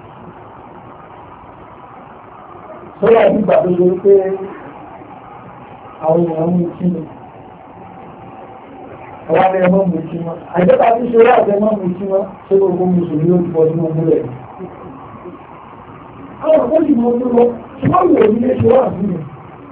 Sọ́yà nígbà tó ṣe pé àwọn èèyàn mú kí ni. Àwọn ará ẹmọ́ mú kí wọ́n. Àìjọba tí ṣe wá àjẹ́ mọ́ mú kí wọ́n ṣé gbogbo mùsùlùmí ó ti bọ́ sínú múlẹ̀. Àwọn ọ̀pọ̀ sì mọ́ tó lọ, ṣùgbọ́n ìwò ní ṣe wá sí mi.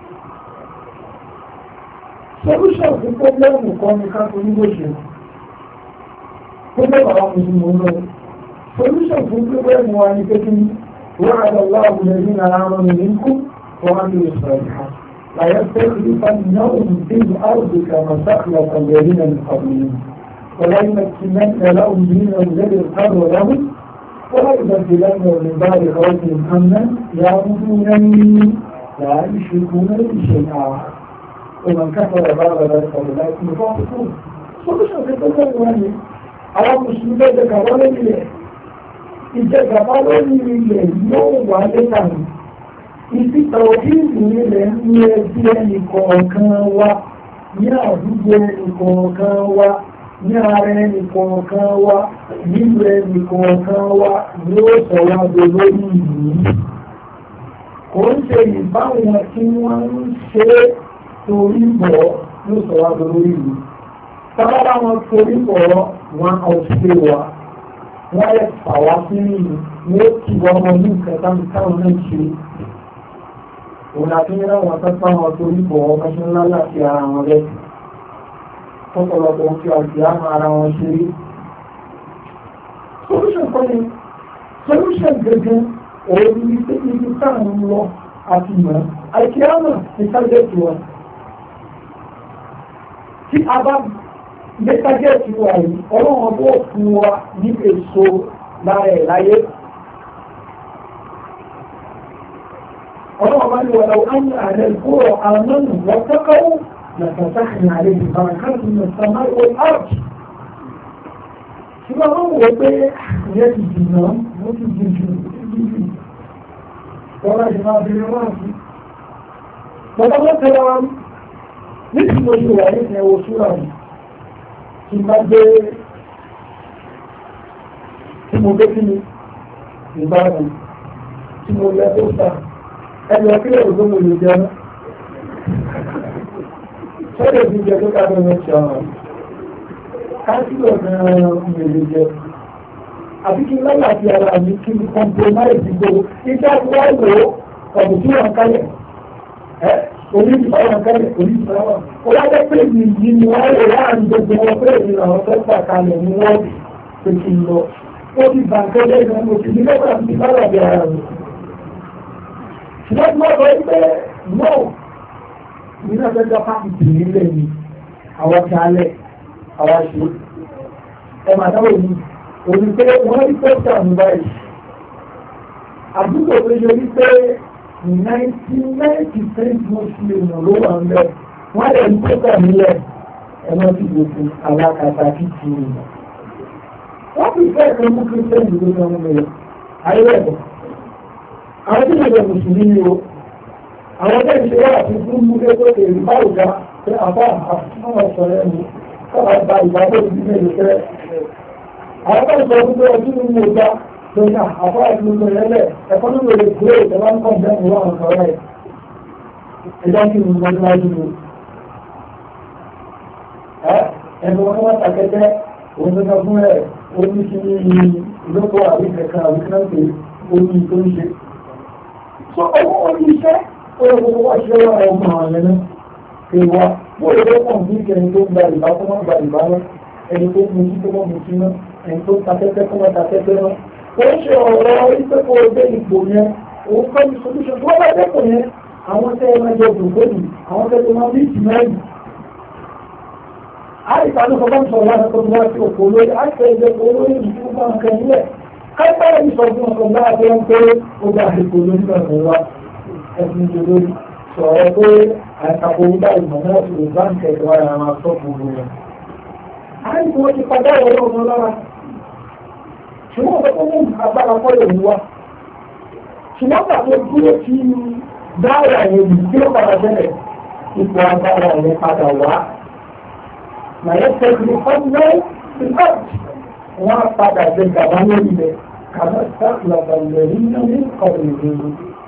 Solution fún pọ́blẹ́mù kan ní ká tó nígbò ṣe. Pọ́blẹ́mù àwọn mùsùlùmí lọ. Solution fún pọ́blẹ́mù wa ní pé kí ni. وعد الله الذين آمنوا منكم وعملوا الصالحات لا يستخلفنهم في الأرض كما استخلف الذين من قبلهم ولا يمكنن لهم دينهم الذي ارتضى لهم ولا يبدلنهم من بعد خوفهم أمنا يعبدونني لا يشركون بي شيئا ومن كفر بعد ذلك فأولئك هم الفاسقون. solution في التوحيد وهي على مسلمين ذكروا ìjẹgàba lórí ilẹ̀ yóò wà lẹ́tà ní ìsìta òfíìsì ilẹ̀ ní ẹbí ẹnì kọ̀ọ̀kan wa ní àdúgbò ẹnì kọ̀ọ̀kan wa ní ara ẹnì kọ̀ọ̀kan wa nílùú ẹnì kọ̀ọ̀kan wa yóò sọ̀rọ̀ àbò lórí ìlú kò ń ṣe ìbáwọn tí wọ́n ń ṣe torí bọ̀ yóò sọ̀rọ̀ àbò lórí ìlú tábàbá wọn torí bọ̀ wọn ọ̀ṣẹ́ wa wọ́n yẹ fàwá sí ìlú ní ó kí wọ́n mọ ní nǹkan táwọn táwọn náà ṣe òun àti ní àwọn akẹ́kọ̀ọ́ àwọn tó rí bọ̀ ọmọ ṣe ńlá láti ara wọn rẹ̀ fọ́pọ̀lọpọ̀ ohun tí a ti á ara wọn ṣe rí. solution kọ́ ni solution gẹ́gẹ́ òun ní pé ibi táwọn ń lọ àti mọ̀ àìkíyàmọ̀ ní sájẹ́tì wọn. tí a bá gbé sájẹ́tì wa yìí ọlọ́run bó fún wa ní èso lára ẹ̀ láyé. ọlọ́run bá ní wọ́n lọ́wọ́ ánì àrẹ ìkúrọ̀ àmọ́nù wọ́n tọ́kọ́wọ́ lọ́tọ̀tàkì àrẹ ìbárakáàtì mẹ́sàmá ìwọ̀n áàpù. ṣùgbọ́n wọ́n wò pé ìyẹn ti jìnnà wọ́n ti jìn jù jù wọ́n láti máa fi wọ́n sí. bàbá wọn tẹ́lẹ̀ wọn ní tí mo ṣe wà ní ẹ̀wọ̀ súra mi tí má gbé tí mo gbé kí ni ìbáraẹni tí mo lẹ́ tó sáà ẹni ọkílẹ̀ òjò mo lè jẹun sọ́dọ̀ ti jẹ tó kábẹ̀ mẹ́ṣẹ́ ọ̀rọ̀ káàkiri gan-an mi lè jẹ àbí kí lọ́la àti ara mi kí n compromise gbogbo iṣẹ́ àti wá lò ó ọ̀dùn tí wọ́n kálẹ̀ ẹ́ oníṣìí wọn kálẹ̀ oníṣìí wọn ó wá jẹ́ pé mi yìí ni wọ́n lè láàrin gbogbo wọn pé èmi làwọn fẹ́ gbà kalẹ̀ ní wọ́ọ̀dì pé kí n lọ ó ti bà ń kẹ́lẹ́ ìgbà mo ti ní lọ́gbà mi lára bí ara mi ṣùgbọ́n tí wọ́n sọ pé no nínú ẹgbẹ́jọ́ pàtìkì nílé ni àwọn ti alẹ́ àwọn ṣe ẹ máa dáwọ́ yìí òní pé wọ́n rí pẹ́sà ní báyìí àdúgbò tó yẹ wípé ninety nine percent muslim ló wà ń bẹ wọ́n lè rí pẹ́sà nílẹ̀ ẹ máa fi gbogbo alákàtà kìkì rẹ̀ wọ́n fi fẹ́ ẹ̀kan mú kírísítẹ́nì ló ń mú mi ayé ẹ̀kọ́ àwọn tí wọ́n jẹ́ mùsùlùmí ni o àwọn tẹ́ ìṣe wà fún fún mú lé pé èrè bá òjá pé àbá àwọn ọ̀sọ̀rọ̀ ẹ̀mú káwà gba ìgbàgbọ́ ìbí mẹ́rin fẹ́ àwọn tẹ́ ìṣe ọdún pé ọdún ní ọjà tó ní àbá ìlú ẹlẹ́ ẹ̀kọ́ nínú èrè gbé ìjọba ń kọ́ ìjẹun wà ọ̀sọ̀rọ̀ ẹ̀ ẹjọ́ kí ni wọ́n máa dúró ẹnu wọn wá tàkẹ́tẹ́ òun tó fún ẹ̀ ó ní kí ní ìlọ́pọ̀ àbí kẹ̀kẹ́ àbí kẹ́ńtì ó ní tó ń ṣe so ọwọ́ orí iṣẹ́ gbogbo wá ṣe wá ọmọ àwọn ẹ̀nà ìwà wọ́n lè wọ́n bí i ẹni tó gba ìbá tó wọ́n gba ìbá rẹ̀ ẹni tó mú sí tó wọ́n mú sí náà ẹni tó tafẹ́fẹ́ tó wọ́n tafẹ́fẹ́ náà wọ́n ṣe ọ̀rọ̀ ìpẹ́kọ̀ ọdẹ ìgbò yẹn òun kọ́ ní solution tó wọ́n bá dẹ́kọ̀ yẹn àwọn tẹ́ ẹ máa jẹ òdòdó àwọn tẹ́ tó máa bí ìtì mẹ́rin àìsàn ló fọwọ́n sọ láti tó wá sí òkò olóyè àìsàn ẹgbẹ́ olóyè ìdí tó máa ń kẹ́ nílẹ̀ káìpẹ́ yìí sọ fún ọkọ̀ náà tó ń pé ó gba àìkò lórí ọ̀rọ̀ wa ẹ̀sìn ìjọba sọ̀rọ̀ pé àìsàkó nígbà ìmọ̀ náà ti lè bá ń tẹ̀sí wáyà àwọn aṣọ gbogbo rẹ̀. àìsàn wọn ti padà ọ̀rọ̀ ọmọ lára ṣùgbọ́n ọ̀pọ̀ tó mú agbára kọ́lẹ̀ ní wa ṣùgbọ́n pàtó dúró tí dára yẹn yìí tí ó padà bẹ̀rẹ̀ ipò agbára yẹn padà wá. màá tẹ̀sí ọ̀nà ìbáàdì wọn á padà bẹ gàbá lórí rẹ̀ kàmá sáàlàbà lẹ́yìn náà ní ọ̀rọ̀ ìgbèrú.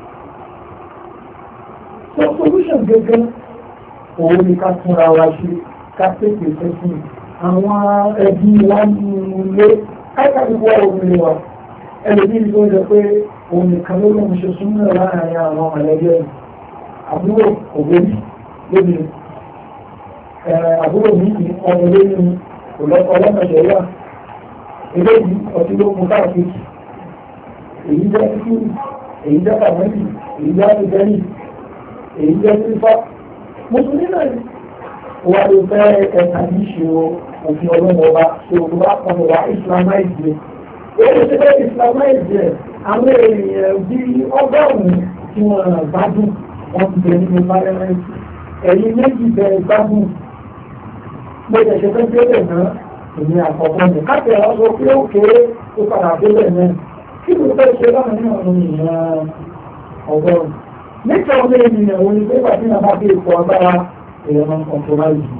so solution gẹ́gẹ́ òun ni ká túnra wa ṣe ká pèsè sẹ́sìn àwọn ẹbí wa ní ilé káàkiri wá omi wa ẹlòmí ni ó jẹ pé òun nìkan ló lóun ṣe súnmọ́ láàrin àwọn mọ̀lẹ́bí ẹ̀ àbúrò ògbóni lóbi àbúrò mi ní ọmọ lórí ọlọ́mọdé wà eléyìí ọtí ló mú káàkiri èyí jẹ́ kíkúrú èyí jẹ́ kàmẹ́lì èyí jẹ́ àtìjẹ́lì èyí jẹ́ sífà mùsùlùmí náà ni wà ló fẹ́ ẹ̀ka ní ìṣòro òfin ọlọ́mọ ọba ṣe olùwà pọ̀nù wa islamize rẹ̀ èyí ṣe fẹ́ islamize rẹ̀ àwọn èèyàn bí ọgọ́rùn-ún tí wọ́n gbádùn wọ́n ti bẹ̀rẹ̀ nínú parliament ẹ̀yìn méjì bẹ̀rẹ̀ gbádùn mo jẹ̀ ṣe fẹ́ bẹ̀rẹ̀ náà èmi àkọ́kọ́ ní káàkiri àwọn sọ pé ó kéré ó padà délẹ̀ náà kí ló fẹ́ ṣe láwọn ní ọ̀run ìyẹn ọgọ́rùn-ún nípa ọmọ ènìyàn òun ni pé bàtí náà bá bí ipò agbára èèyàn máa ń kọ̀ǹtọ́lá yìí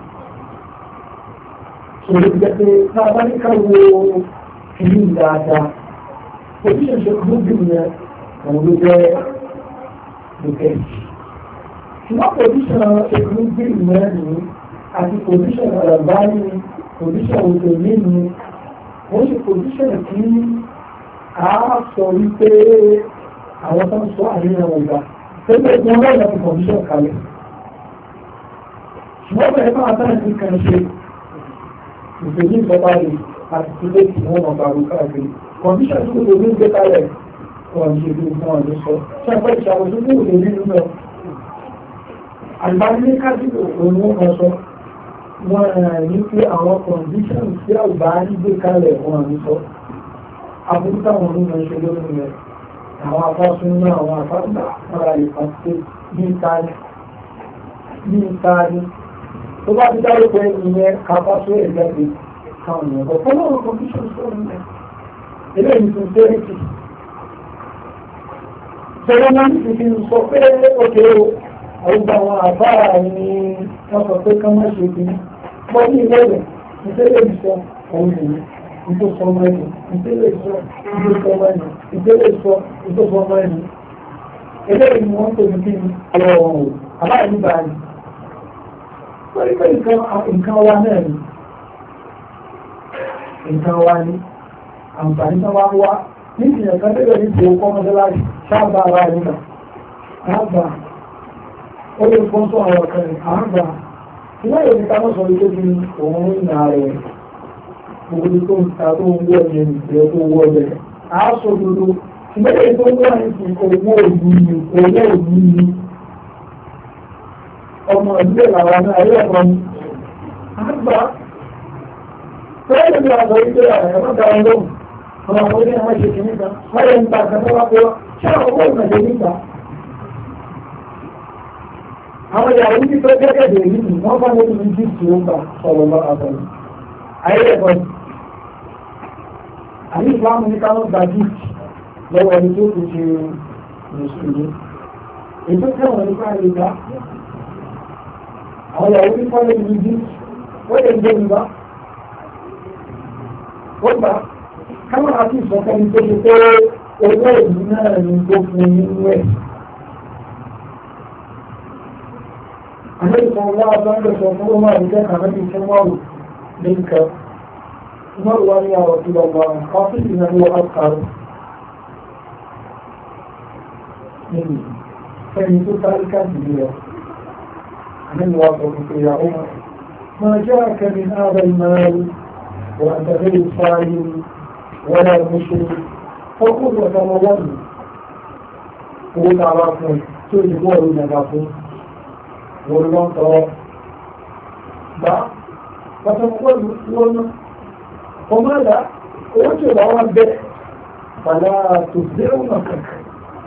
ṣòro ti jẹ́ pé náà bá ní ká wo ìlú dáadáa position ṣe kúrò bí yẹn òun ló jẹ́ lókè ṣùgbọ́n position ṣe kúrò bí yẹn ní àti position ọ̀rọ̀ ní position òkè nínú wọ́n ṣe position tí a sọ wípé àwọn tó ń sọ àríyàn ọ̀gá tẹ́lẹ̀ tí wọ́n wọ́n láti position kalẹ̀ ṣùgbọ́n bẹ̀rẹ̀ máa bá ẹni kan ṣe ìgbèjì ìjọba rẹ̀ àti ilé tí wọ́n mọ̀ bàrù káàkiri position tí ó lè gbé kalẹ̀ wọ́n ṣe bí wọ́n lè sọ ṣe àpẹ́ ìṣàkóso ní òde nínú náà àgbáyé káàkiri òun wọ́n sọ wọ́n ní pé àwọn condition tí àgbà gbé kalẹ̀ wọn ní sọ àbúrú táwọn onímọ̀ ṣe lórí rẹ̀ àwọn afásún náà àwọn afásún ara ìpàṣẹ bí ìtaari bí ìtaari tó bá ti dáre pé ìyẹn kápásún ẹ̀jẹ̀ káwọn èèyàn bọ̀ fọ́nà àwọn condition tó ń bẹ̀ eléyìí tó tẹ́rẹ̀tì sọ̀rọ̀ náà ti fi sọ pé òkè o àwọn àwọn àbára ni wọ́n sọ pé ká má ṣe bí wọ́n ní ìlẹ́rẹ̀ ìtẹ́lẹ̀ ìsọ òun nìyí ìtòsọ ọmọ ẹni ìtẹ́lẹ̀ ìsọ ìtòsọ ọmọ ẹni ìtẹ́lẹ̀ ìsọ ìtòsọ ọmọ ẹni eléyìí ni wọ́n tó ní kí ni ọ̀rọ̀ ọ̀hún àbáyé nígbà ni wọ́n rí pé nǹkan wa náà ni nǹkan wa ni àǹfààní tó wá wá ní ìsìnyẹ̀ kan tẹ́lẹ̀ ní ìpò kọ́mọdéláṣì sábà ara ẹ̀ nígbà àgbà ó lè fọ́n tó àwọn ọ̀kan rẹ̀ àgbà ìwé ìròyìn ká mọ́sọ̀ wípé bí òun ń nà rẹ̀ gbogbo tó ń ta tó ń wọ́ ẹ̀yẹ nìgbẹ́ tó wọ́ ẹ̀yẹ àásọ dodo ìgbésẹ̀ tó ń wá ní owó òní ni owó òní ni ọmọ ìdílé làwọn náà ayé ọmọ ni àgbà fẹ́ẹ́ ní àwọn ìdílé àwọn ẹ̀rọ dára lóhùn àwọn àwọn ilé àwọn ìṣèkì níta wáyé nípa àgbàdo wá pé ṣé àwọn owó ìmọ̀lẹ́ níta àwọn ìyàwó ní pípẹ́ gẹ́gẹ́ dè yìí ni wọ́n bá ní ìlú jí tí ó gbà sọ̀rọ̀ lọ àbẹ̀rẹ̀ ayé ẹ̀kọ́ àní ìfàmù ní káwọn gba jí lọ́wọ́ ẹni tó ti ṣe mùsùlùmí ètò tẹ̀wọ̀n nípa ìgbà àwọn ìyàwó ní kọ́lé ìlú jí wọ́n lè gbé ìgbà wọ́n gbà káwọn àti ìsọ̀kẹ́ni tó ṣe pé owó ìlú náà ní tó fún nínú ẹ̀. عليكم الله تعالى سوى ما كان عملي في المر منك مر يا رسول الله خاطبنا هو أبقر مني فإن تسألك كبيرة من واقعك يا عمر ما جاءك من هذا المال وأنت غير صائم ولا مشرك فخذ وتمول قول عرفنا تجبور نجاحون wọ́n lọ́n tọ́ gbá pàtàkùn wọ́n ọmọ ẹ̀dá owó tí ó bá wá bẹ́ pàdá tó dé ọmọ kankan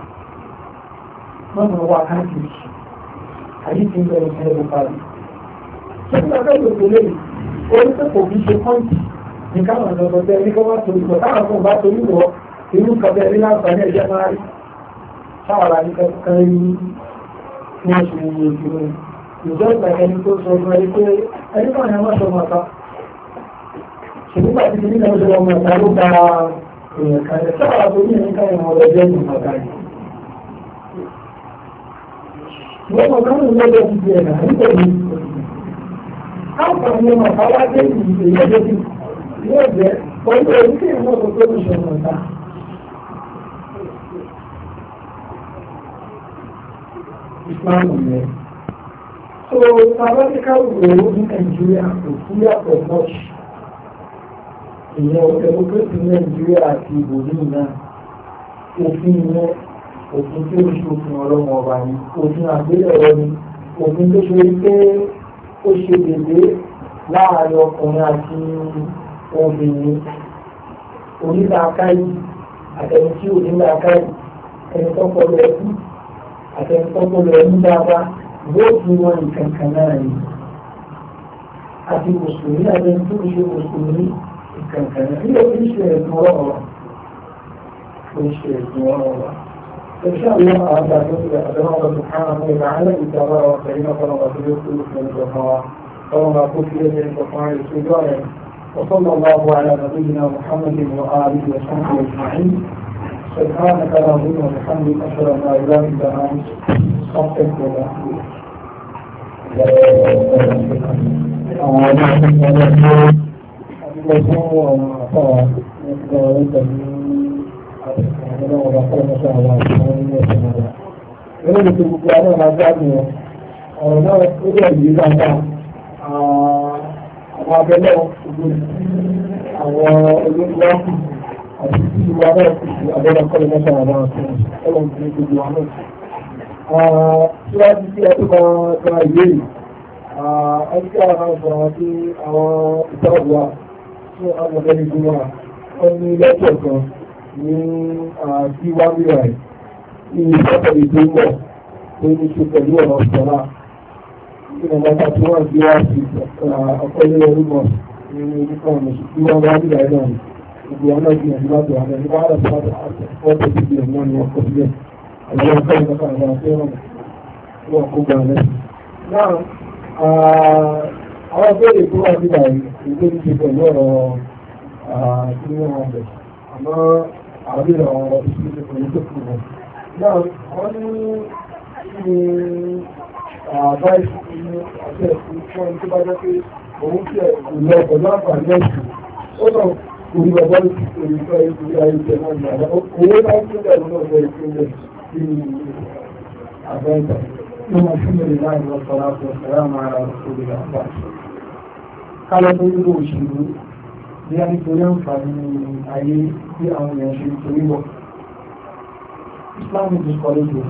mọ́nà wà káàkiri àyí tí ń bẹ̀rẹ̀ sí ẹ̀rọ parí ṣé ní ọjọ́ ìgbò lè orí tó kò fi ṣe pọ́ǹtì ní káwọn ọ̀dọ́ bẹ́ẹ̀ ní kọ́wá torí wọ̀ táwọn kan bá torí wọ̀ inú kan bẹ́ẹ̀ ní láǹfààní ẹ̀jẹ̀ máa rí sáwàrà ní kankan rí ní wọ́n ṣe ní ojú rẹ̀ ìjọba ẹni tó sọ fún ẹni pé ẹni náà ni a máa sọ ọmọ ọ̀tá ṣùgbọ́n àti ti nígbà tó ọmọ ọ̀tá ló gba èèyàn kan ẹ̀ sábà tó ní ẹni káyọ̀ ọmọ ọ̀rọ̀ jẹ́ ìmọ̀ ọ̀tá yìí. Ìwọ́n ọ̀gá mi lọ́jọ́ ti di ẹ̀nà nígbà yìí. Àǹfààní ọmọ ọ̀tá wá dé ìlú ìyẹ́jẹ́ bí yóò jẹ́ pẹ̀lú èyí tí ìwọ́n ọ̀tọ̀ tó ń ṣe ọmọ ọ̀tá. Islam yẹn. So, Sabbatical role in Nigeria is clear for much. Ìyẹn democracy ní Nigeria àti ìbòmí náà. Òfin yẹn, òfin tí ó ṣe òfin ọlọ́mọ ọba ni, òfin àgbélẹ̀rọ ni, òfin tó ṣe pé ó ṣe dédé láàárín ọkùnrin àti obìnrin. Onílàákàyè àtẹni tí onílàákàyè, ẹni tó kọ́ lọ ẹkú, àtẹni tó kọ́ lọ ẹkú dáadáa. Bóòtù wọn nǹkan kan náà ni àti mùsùlùmí àti ẹni tó ń ṣe mùsùlùmí nǹkan kan náà ní orí ìṣe ẹ̀sùn ọlọ́run wa orí ìṣe ẹ̀sùn ọlọ́run wa. Insha Allah àwọn àgbà tó ti àdéhùn ọ̀rọ̀ tó kàn án ìgbà alẹ́ ìjọba wa pẹ̀lú ọ̀pọ̀lọpọ̀ ọ̀pọ̀ tó yóò kúrò fún ìjọba wa ọlọ́run wa kó fi ẹni ìjọba rẹ̀ sójú ọ̀rẹ́ وصلى الله على نبينا محمد وآله وصحبه أجمعين سبحانك اللهم وبحمدك أشهد أن لا إله إلا أنت أستغفرك وأتوب àwọn abẹ́lẹ́ àwọn olóògbé àti ìwà náà kù sí abẹ́lẹ́ kọ́lẹ̀ mẹ́ta àwọn àti ọlọ́run ní gbogbo àwọn náà. Síwájú sí ẹgbẹ́ kan kan ìbéèrè, ẹni tí àwọn àwọn sọ̀rọ̀ sí àwọn ìtọ́jú wa fún àwọn ọ̀gẹ́ni gbogbo wa, wọ́n ní lẹ́tọ̀ kan ní àti wá mìíràn rẹ̀ ní ìfọ́tọ̀ ètò ìmọ̀ tó ní ṣe pẹ̀lú ọ̀rọ̀ sọ̀rọ̀. Ìgbàgbà tí wọ́n gbé wá sí ọ̀pọ̀ ilé orúkọ ní oníkọ̀ ọ̀nà tí wọ́n wá nígbà ẹ̀nà ìgbò ọ̀nà ìgbìyànjú láti wà lẹ́nu bá rẹ̀ sọ́dọ̀ àti ọ̀pọ̀ tí ìgbìyànjú náà ni wọ́n kọ́ sílẹ̀. Àwọn ọ̀pọ̀ ìgbàgbà àwọn afẹ́ràn wọ́n kó gbà lẹ́nu. Náà, àwọn abẹ́rẹ́ tó wà nígbà yìí tó ní ṣe pẹ̀lú ọ̀rọ̀ tí wọ́n wà bẹ̀. Àmọ́ àbẹ̀rẹ̀ ọ̀rọ̀ ìṣẹ́lẹ̀ pẹ̀lú tó kù wọn. Náà, wọ́n ní àbá ìṣẹ́ àti ẹ̀sìn fún ẹni tó bá jẹ́ pé òun tí ẹ̀ ìlọ pẹ̀lú àǹfààní ẹ̀sìn ó náà orí bàbá ló ti pèrè fún ẹni tó yá ìjẹ náà ní àbá owó náà tó bẹ̀rù náà bẹ̀rẹ̀ fún ẹ̀ sí àbá ìgbà tó máa fún mi láì lọ sọ láti ọ̀sẹ̀ láwọn ará òṣèlú àbá kálọ̀ tó nílò òṣèlú bí a nítorí àǹfààní ayé bí àwọn èèyàn ṣe torí wọ̀ Islam is discouraging.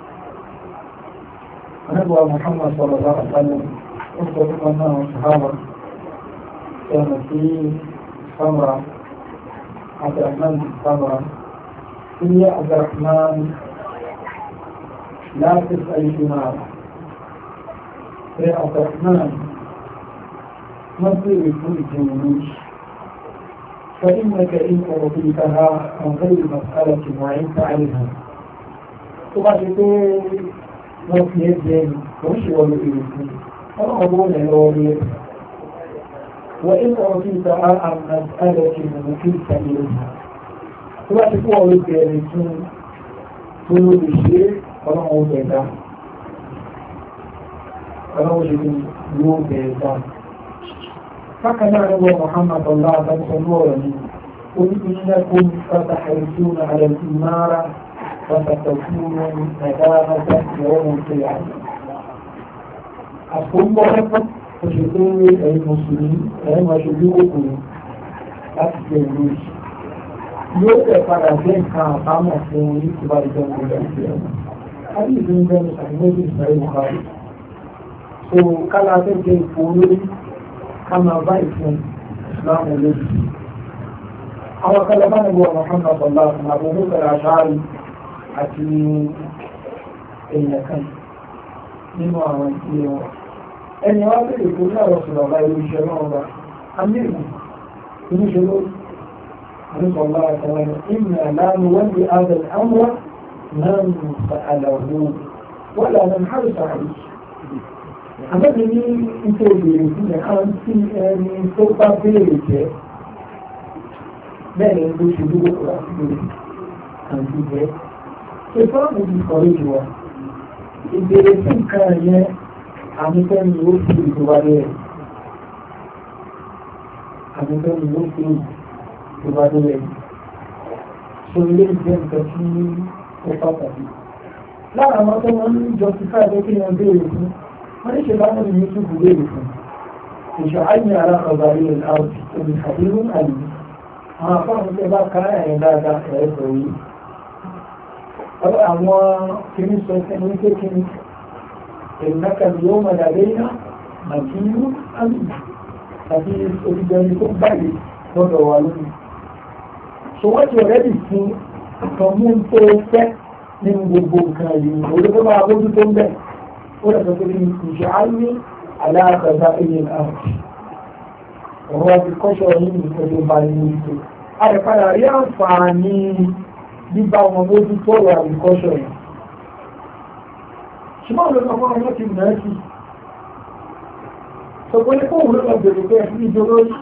Anabuwa Muhammad sallallahu alaihi wasallam ó sọ fún ọmọ náà ṣàhárà ẹ̀nà sí Samra Abdurrahman Samra ilé Abdurrahman láti ṣàìṣúná rẹ̀ Abdurrahman wọ́n bèèrè fún ìjẹun فإنك إن أعطيتها عن غير مسألة وعنت عليها طبعا يقول wọ́n fi ẹgbẹ́ ẹni wọ́n ṣe wọ́n lórí ìrìnkú wọ́n náà wọ́n lè lọ rí ẹ̀ wọ́n ń kọ́ sí ìta àmà àrẹ̀kì ìrìnkú kí ìta ìrìnkú tó bá ti kó ọ̀rọ̀ bẹ̀rẹ̀ tún tó ló lè ṣe ọlọ́run bẹ̀dá ọlọ́run ṣe ló bẹ̀ẹ̀dá bákan náà rẹ̀ wọ́n Muhammad ọlá àtàkùn ọ̀rọ̀ ni oníṣẹ́kùn fàtàkùn àrẹ̀ ìmára وستكون ندامة يوم القيامة. أقول لكم فشكروا أي المسلمين أي مشروعكم أكثرون yóò tẹ̀ padà jẹ́ nǹkan àbámọ̀ fún orí tí bá jẹ́ ọmọdé ìgbẹ́ ọmọ. a ní ìlú ń bẹ́ẹ̀ àìmọ́jú ìsàrí buhari. so kálá fẹ́ jẹ́ ipò olórí ká máa bá ìfún ìsìláàmù lójú. àwọn kálá bá nígbà Muhammad sallallahu alaihi wasallam àbúrò kẹrẹ àṣáárí àti èèyàn kan nínú àwọn ìpínlẹ̀ wọn. ẹni wá bèèrè tó ní àwọn sọ̀rọ̀ ọ̀la ìlú iṣẹ́ náà wá amílù oníṣẹ́ lórí àríkọ̀ọ́lá àtàwọn ìmì àláàmù wọ́n di ààbẹ̀ àmúwá náà ń sàálàwò wọ́n lànà hàrù sàárì. àbẹ́bí ní ìtò ìbéèrè fún ẹ̀ àwọn tí ẹni tó bá béèrè jẹ́ bẹ́ẹ̀ ni ló ṣe dúró kó láti béèrè àti jẹ́. ìfọ́nù ti kọ̀rọ̀ ìwà ìbéèrè sí nǹkan yẹn àmìtẹ́ni ó fi ìjọba rẹ̀ àmìtẹ́ni ó fi ìjọba rẹ̀ so ilé ìjẹ́ nǹkan tí ó pàtàkì lára àwọn tó wọ́n ń jọ sí káàdé kí wọ́n béèrè fún wọ́n ní ṣe láwọn ní YouTube béèrè fún ìṣọ̀ àìní ara ọ̀gá ilẹ̀ àwùjọ òbí àdéhùn àyè àwọn afọ́nù tẹ́ bá ká ẹ̀yìn dáadáa ẹ̀ẹ́sọ̀ yìí àwọn kìíní sọ ẹni pé kìíní ìrìnàkà yóò mọ̀ dàbẹ́yà màkìínú àmì àti olùgbẹ̀rẹ̀ tó báyìí lọ́dọ̀ wà lónìí. so wọ́n ti rẹ́dì fún àkànmú tó fẹ́ nínú gbogbo nǹkan yìí orí tó máa bójú tó ń bẹ̀ ó lè sọ pé kí ìṣe àmì aláàkàtà ilẹ̀ àwọn ọ̀rọ̀ àti kọ́ṣọ́ yìí ní ìpẹ́jọ bá ní ìṣe àrẹ̀padà rí àǹfààní bíbá ọmọ mójú tó wà àríkọ́ṣọ́ yìí ṣùgbọ́n ló sọ fún ọmọ ti mọ̀ ẹ́ sí sọ pé ní kóhùn ló lọ bèrè pé ẹ̀sìn ìjọ lórí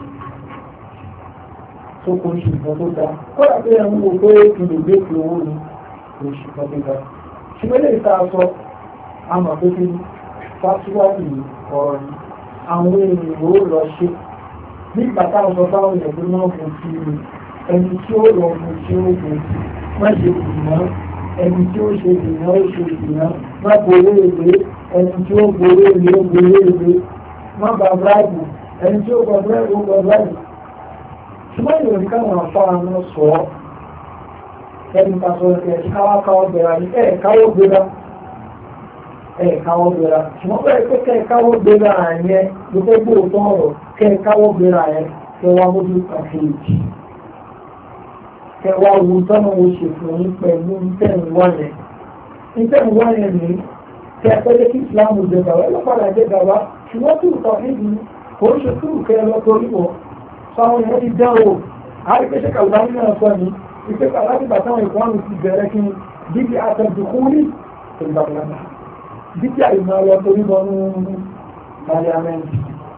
tó kò ṣe nǹkan tó dáa kọ́dà pé ẹ̀mú wo pé kí lè gbé pé owó ni kò ṣe nǹkan tó dáa ṣùgbọ́n lè ta sọ àmọ̀ pé kí fásitì ọ̀rọ̀ ni àwọn èèyàn ó lọ ṣe nígbà táwọn sọ fáwọn èèyàn tó náà fún sí ẹni tí ó lọ fún tí ó fún má ṣe ìdìmọ́ ẹni tí ó ṣe ìdìmọ́ ó ṣe ìdìmọ́ má gbowó èlé ẹni tí ó gbowó èlé ó gbowó èlé má gba bíráìbù ẹni tí ó gba bíráìbù ó gba bíráìbù. ṣùgbọ́n ìròyìn káwọn afárá náà sọ ọ́ ẹni ká sọ ẹ̀ ṣe káwá káwọ́ bẹ̀rẹ̀ ní ẹ̀ káwọ́ gbéra ẹ̀ káwọ́ gbéra ṣùgbọ́n bẹ́ẹ̀ pé kẹ́ ẹ̀ káwọ́ gbéra yẹn ló fẹ́ gbóòótọ́ ọ̀rọ̀ kẹ́ ẹ̀ káwọ́ gbéra yẹn kẹ́ wá mójú kàkéèjì kẹwàá wo tọ́nà wo ṣe fún yín pẹ̀lú ìtẹ̀wá yẹn ìtẹ̀wá yẹn ní kí ẹ pẹ́lẹ́ kí Islam jẹ gàwá ẹlọ́pàá jẹ gàwá ṣùgbọ́n tí ìtọ́ níbi kò ń ṣe kúrò kẹ́ ẹ lọ torí wọ sáwọn èèyàn ti dán o àríkẹ́ṣẹ́ kàwá nínú ọ̀sọ́ ni ìpẹ́kà láti bàtà àwọn ìkọ́ àrùn ti bẹ̀rẹ̀ kí bíbí àtẹ̀dùkú ní ìgbàgbọ́nà bíbí àìmọ̀ lọ torí bọ́ ní parliament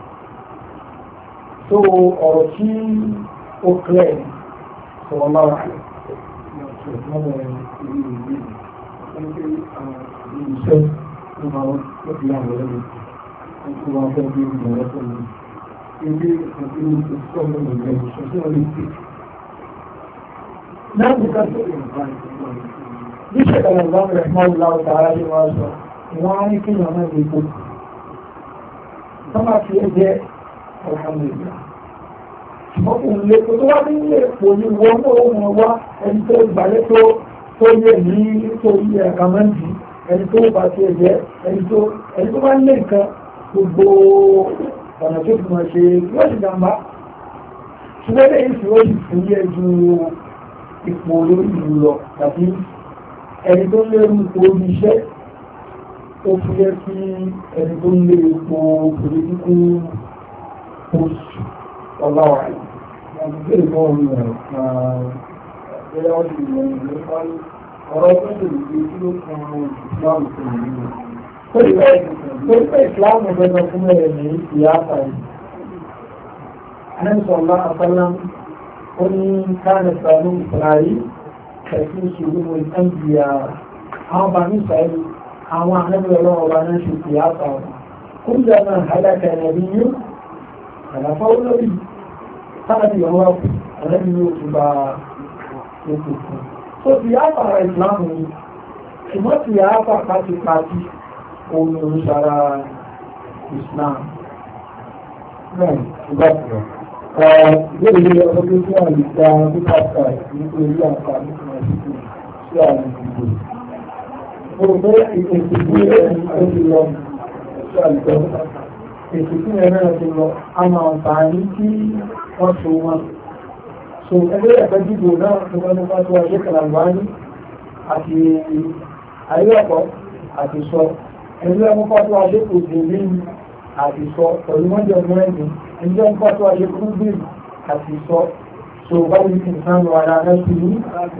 so ọ̀rọ̀ tí ó clear صلى الله عليه بشكل الله رحمه الله تعالى وعلا وعلى كل ما يقول كما في أجل الحمد لله ọkùnrin lè tó wá nílé èpò ní wọ́n mọ́ ohun wá ẹni tó gbàlẹ́ tó tó yẹ ní tó yẹ àkàmọ́ǹdì ẹni tó bá ti ẹ̀jẹ̀ ẹni tó ẹni tó bá ń lé nǹkan gbogbo ọ̀nà tó fi máa ṣe yóò sì jàmbá ṣùgbọ́n lẹ́yìn tí ó sì fún yẹ ju ipò olórí ìlú lọ tàbí ẹni tó ń lérú ipò orí iṣẹ́ ó fi yẹ kí ẹni tó ń lé ipò pòlítíkù oṣù ọláwà ìgbé ìbọn orí rẹ̀ ẹ̀yà ọdún ìwọ̀n ìlú ọ̀rọ̀ tó ṣe lè fi kí ló kan ìsìláàmù tó lè nílò. Tó pé ìsìláàmù gbẹ̀gbẹ̀ fún ẹ̀rẹ̀ ní ìyáàtà yìí. Anẹ́sọ̀lá àtàlám ó ní káàrẹ̀ sàánú ìsìláàrí ẹ̀sìn ìṣòro ìtàǹdìyà àwọn bá ní ìsìláàrí àwọn àmẹ́bẹ̀rẹ̀ ọlọ́wọ́ bá náà ṣe ìyáàtà wọn. Kúrò náà hálàkà ẹ̀rẹ̀ yìí àlàfà olórí táàbí ọwọ́ ẹ̀rẹ́bí yóò tún bá ètò fún. So ti yá fara ìsìláàmù ni, ṣùgbọ́n ti yá fà pàtìpàtì ohun olùsára ìsìláàmù. Náà, ìgbàkùnrin. Ìgbèrè ọdún tí wọ́n lè gba pípàtà nítorí àǹfààní fún àṣìkò sí àwọn ìgbò. Mo rò pé ìpèsè ẹni tó ti lọ sí àlùkò èsì tí ẹ̀rẹ́ ti lọ àwọn àǹfààní tí wọ́n so wọn. So ẹgbẹ́ ẹ̀fẹ́ dìbò náà tó wọ́n nípa tó wáyé kàlàgbáyé àti ayéọ̀kọ́ àti sọ ẹgbẹ́ ẹ̀mọ́pá tó wáyé kò dé lẹ́yìn àti sọ pẹ̀lú mọ́jọ mẹ́rin ẹgbẹ́ ẹ̀mọ́pá tó wáyé kú bí àti sọ so báyìí ti sánú ara rẹ̀ sí ní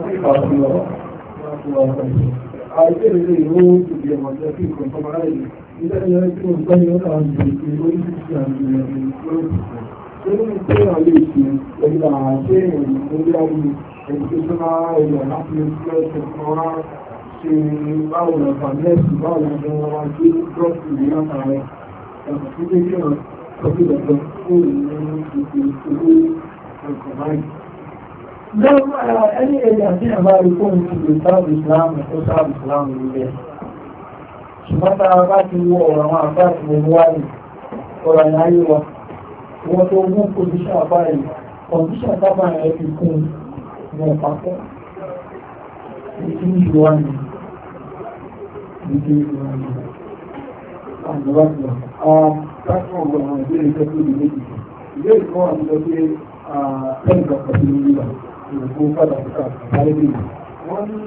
àìsèrè ìwó ìdí ẹ̀mọ̀jẹ́ sí ìkọ̀ọ̀kọ̀ ilé ẹ̀yẹ́ tí ó ń gbẹ́ yóò kàn jù sí oríṣiríṣi àti ìrìn tó ní pé àwọn ilé ìṣẹ́ pẹ̀lú àwọn àṣẹ ìrìn tó bí àwọn educational area láti ẹgbẹ́ ẹ̀kọ́ ṣe báwọn ọ̀pá mẹ́sì báwọn ọ̀pá wọn ṣe drọ́pù ní látàrẹ ẹ̀kọ́ tó dé kí wọ́n tọ́jú ẹ̀kọ́ fún ìrìn ìṣòro ẹ̀kọ́ báyìí. Lọ́wọ́ ẹni ẹ̀yà tí a bá rí fún ìṣòro sáàbù ìsìláàmù tó sáàbù ìsìláàmù ilẹ̀. Ṣùgbọ́n tá a bá ti wọ ọ̀rọ̀ àwọn àbá àti ìwọ̀n wáyé ọ̀rọ̀ àyáyé wa, wọ́n tó mú pòsíṣàn àbá yìí, kọ̀ǹdíṣàn tábà ẹ̀ fi kún wọn pàpọ̀. Ìdí ìlú wa ni, ìdí ìlú wa ni. Àjọba ti lọ. Káàkiri ọ̀gbọ̀n àwọn ìbéèrè tó tó di méjì. Ìbéèrè kan wà nígbà pé ẹnì kan pàtó ní ìlú ìrìnkú pàtàkì káàkiri bí. Wọ́n ní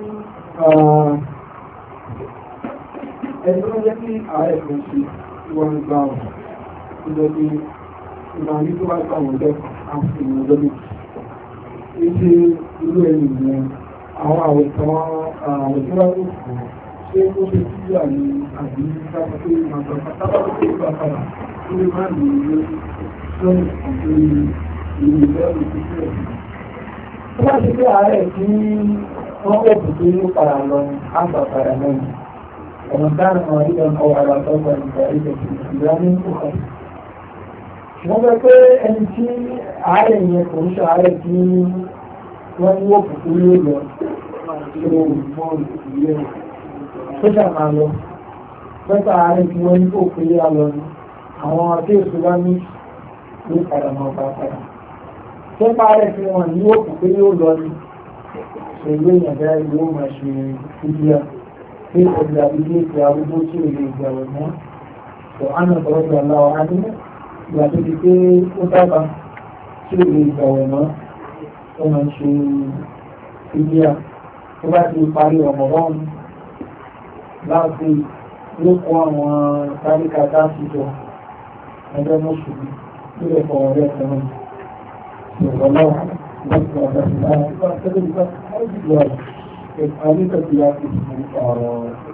ẹni tó jẹ́ kí ààrẹ kan ṣe tí wọ́n ń gbá wọn. Ó jẹ́ pé ìgbàlí tó bá gbà wọ́n jẹ́ àti ìwọ̀n ọjọ́ méjì. Èdè irú ẹni ìyẹn àwọn àwẹ̀ kan àwẹ̀ tó bá tó fún ṣé ó ṣe sí àmì àbí sábà tó máa gbà sábà tó tó gbà padà tó lè má lè lè lọ́nà àti ìlú ìfẹ́ òṣìṣẹ́. Tó bá ti pé ààrẹ tí wọ́n pẹ̀lú tó yóò padà lọ àgbà padà lẹ́yìn. ọ̀nà dáná àwọn ìdá ọwọ́ ara tọ́gbà ìgbà ìgbà ìgbà ní òkè. Wọ́n fẹ́ pé ẹni tí ààrẹ yẹn kò ń ṣe ààrẹ tí wọ́n ní òkú tó yóò lọ ṣe òmùmọ́ ìlú tó ṣàmà lọ. Pẹ́ta ààrẹ tí wọ́n ní òkú yá lọ ní àwọn tí èso bá ní ní padà máa bá padà. Pẹ́ta ààrẹ tí wọ́n ní òkú tó yóò lọ ní ṣe ìwé ìyànjẹ́ ìlú ó máa ṣe ìdíyà. في الأبدية يعرضوا شيء للجوامع وأنا رضي الله عنه يعطيك أتابع شيء للجوامع ومن شيء فيها وبعد يقاري رمضان لا في لقوة وذلك تاسيته هذا مشكل إلى فوارات كمان والله أعلم بس بس بس Àríkà tí a fi ọ̀rọ̀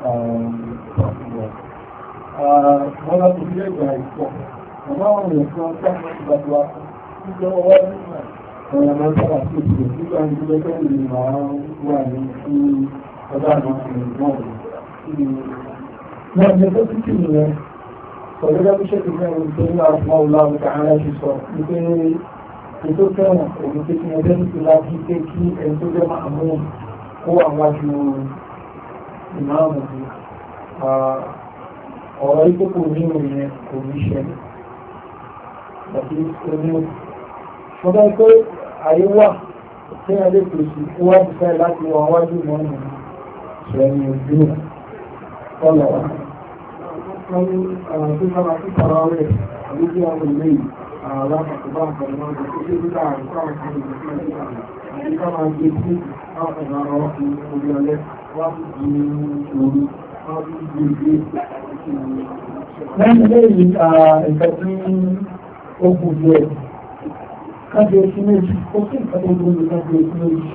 wọ́n láti ilé ìgbà ìpọ̀. Ọmọ àwọn èèyàn tí wọ́n sáà nígbà tí wá nígbà ọwọ́ nígbà ọ̀rọ̀ máa ń sábà sí ìgbà nígbà nígbà tó lè máa wà ní sí ọjọ́ àwọn ìgbọ̀n rẹ̀. Náà ní tó títì nìyẹn, sọ̀rọ̀ bí ṣe ti fẹ́ ohun tó ní àwọn ọlọ́run tààrà ṣe sọ wípé ètò fẹ́ràn òun tó ti ẹgbẹ́ nípa láti pé kí ẹni tó jẹ́ máa mú ó wà wájú ìmáàmù ọ̀rọ̀ ikú kò ní ìrìn kò ní ṣẹlẹ̀ àti oní ṣọ́dọ̀ pé ayé wà tí a lè pèsè ó wá bùfẹ́ láti wà wájú ìmáàmù ṣẹ̀yìn ojú ọ̀nà wa. wọ́n tó sára sí tara rẹ̀ lójú àwọn ilé yìí alápapọ̀ bá àpẹẹrẹ wọn tó ṣe nígbà àríkọ́ àwọn ìṣẹ̀lẹ̀ àti ká máa gbé sí àwọn ọ̀nà ọ̀rọ̀ orí ọlẹ́ wá sí ìṣòro wá sí ìgbé lẹ́yìn lẹ́yìn nǹkan tí ó kù díẹ̀ kájọ sí méjì ó sì nǹkan tó gbogbo kájọ sí méjì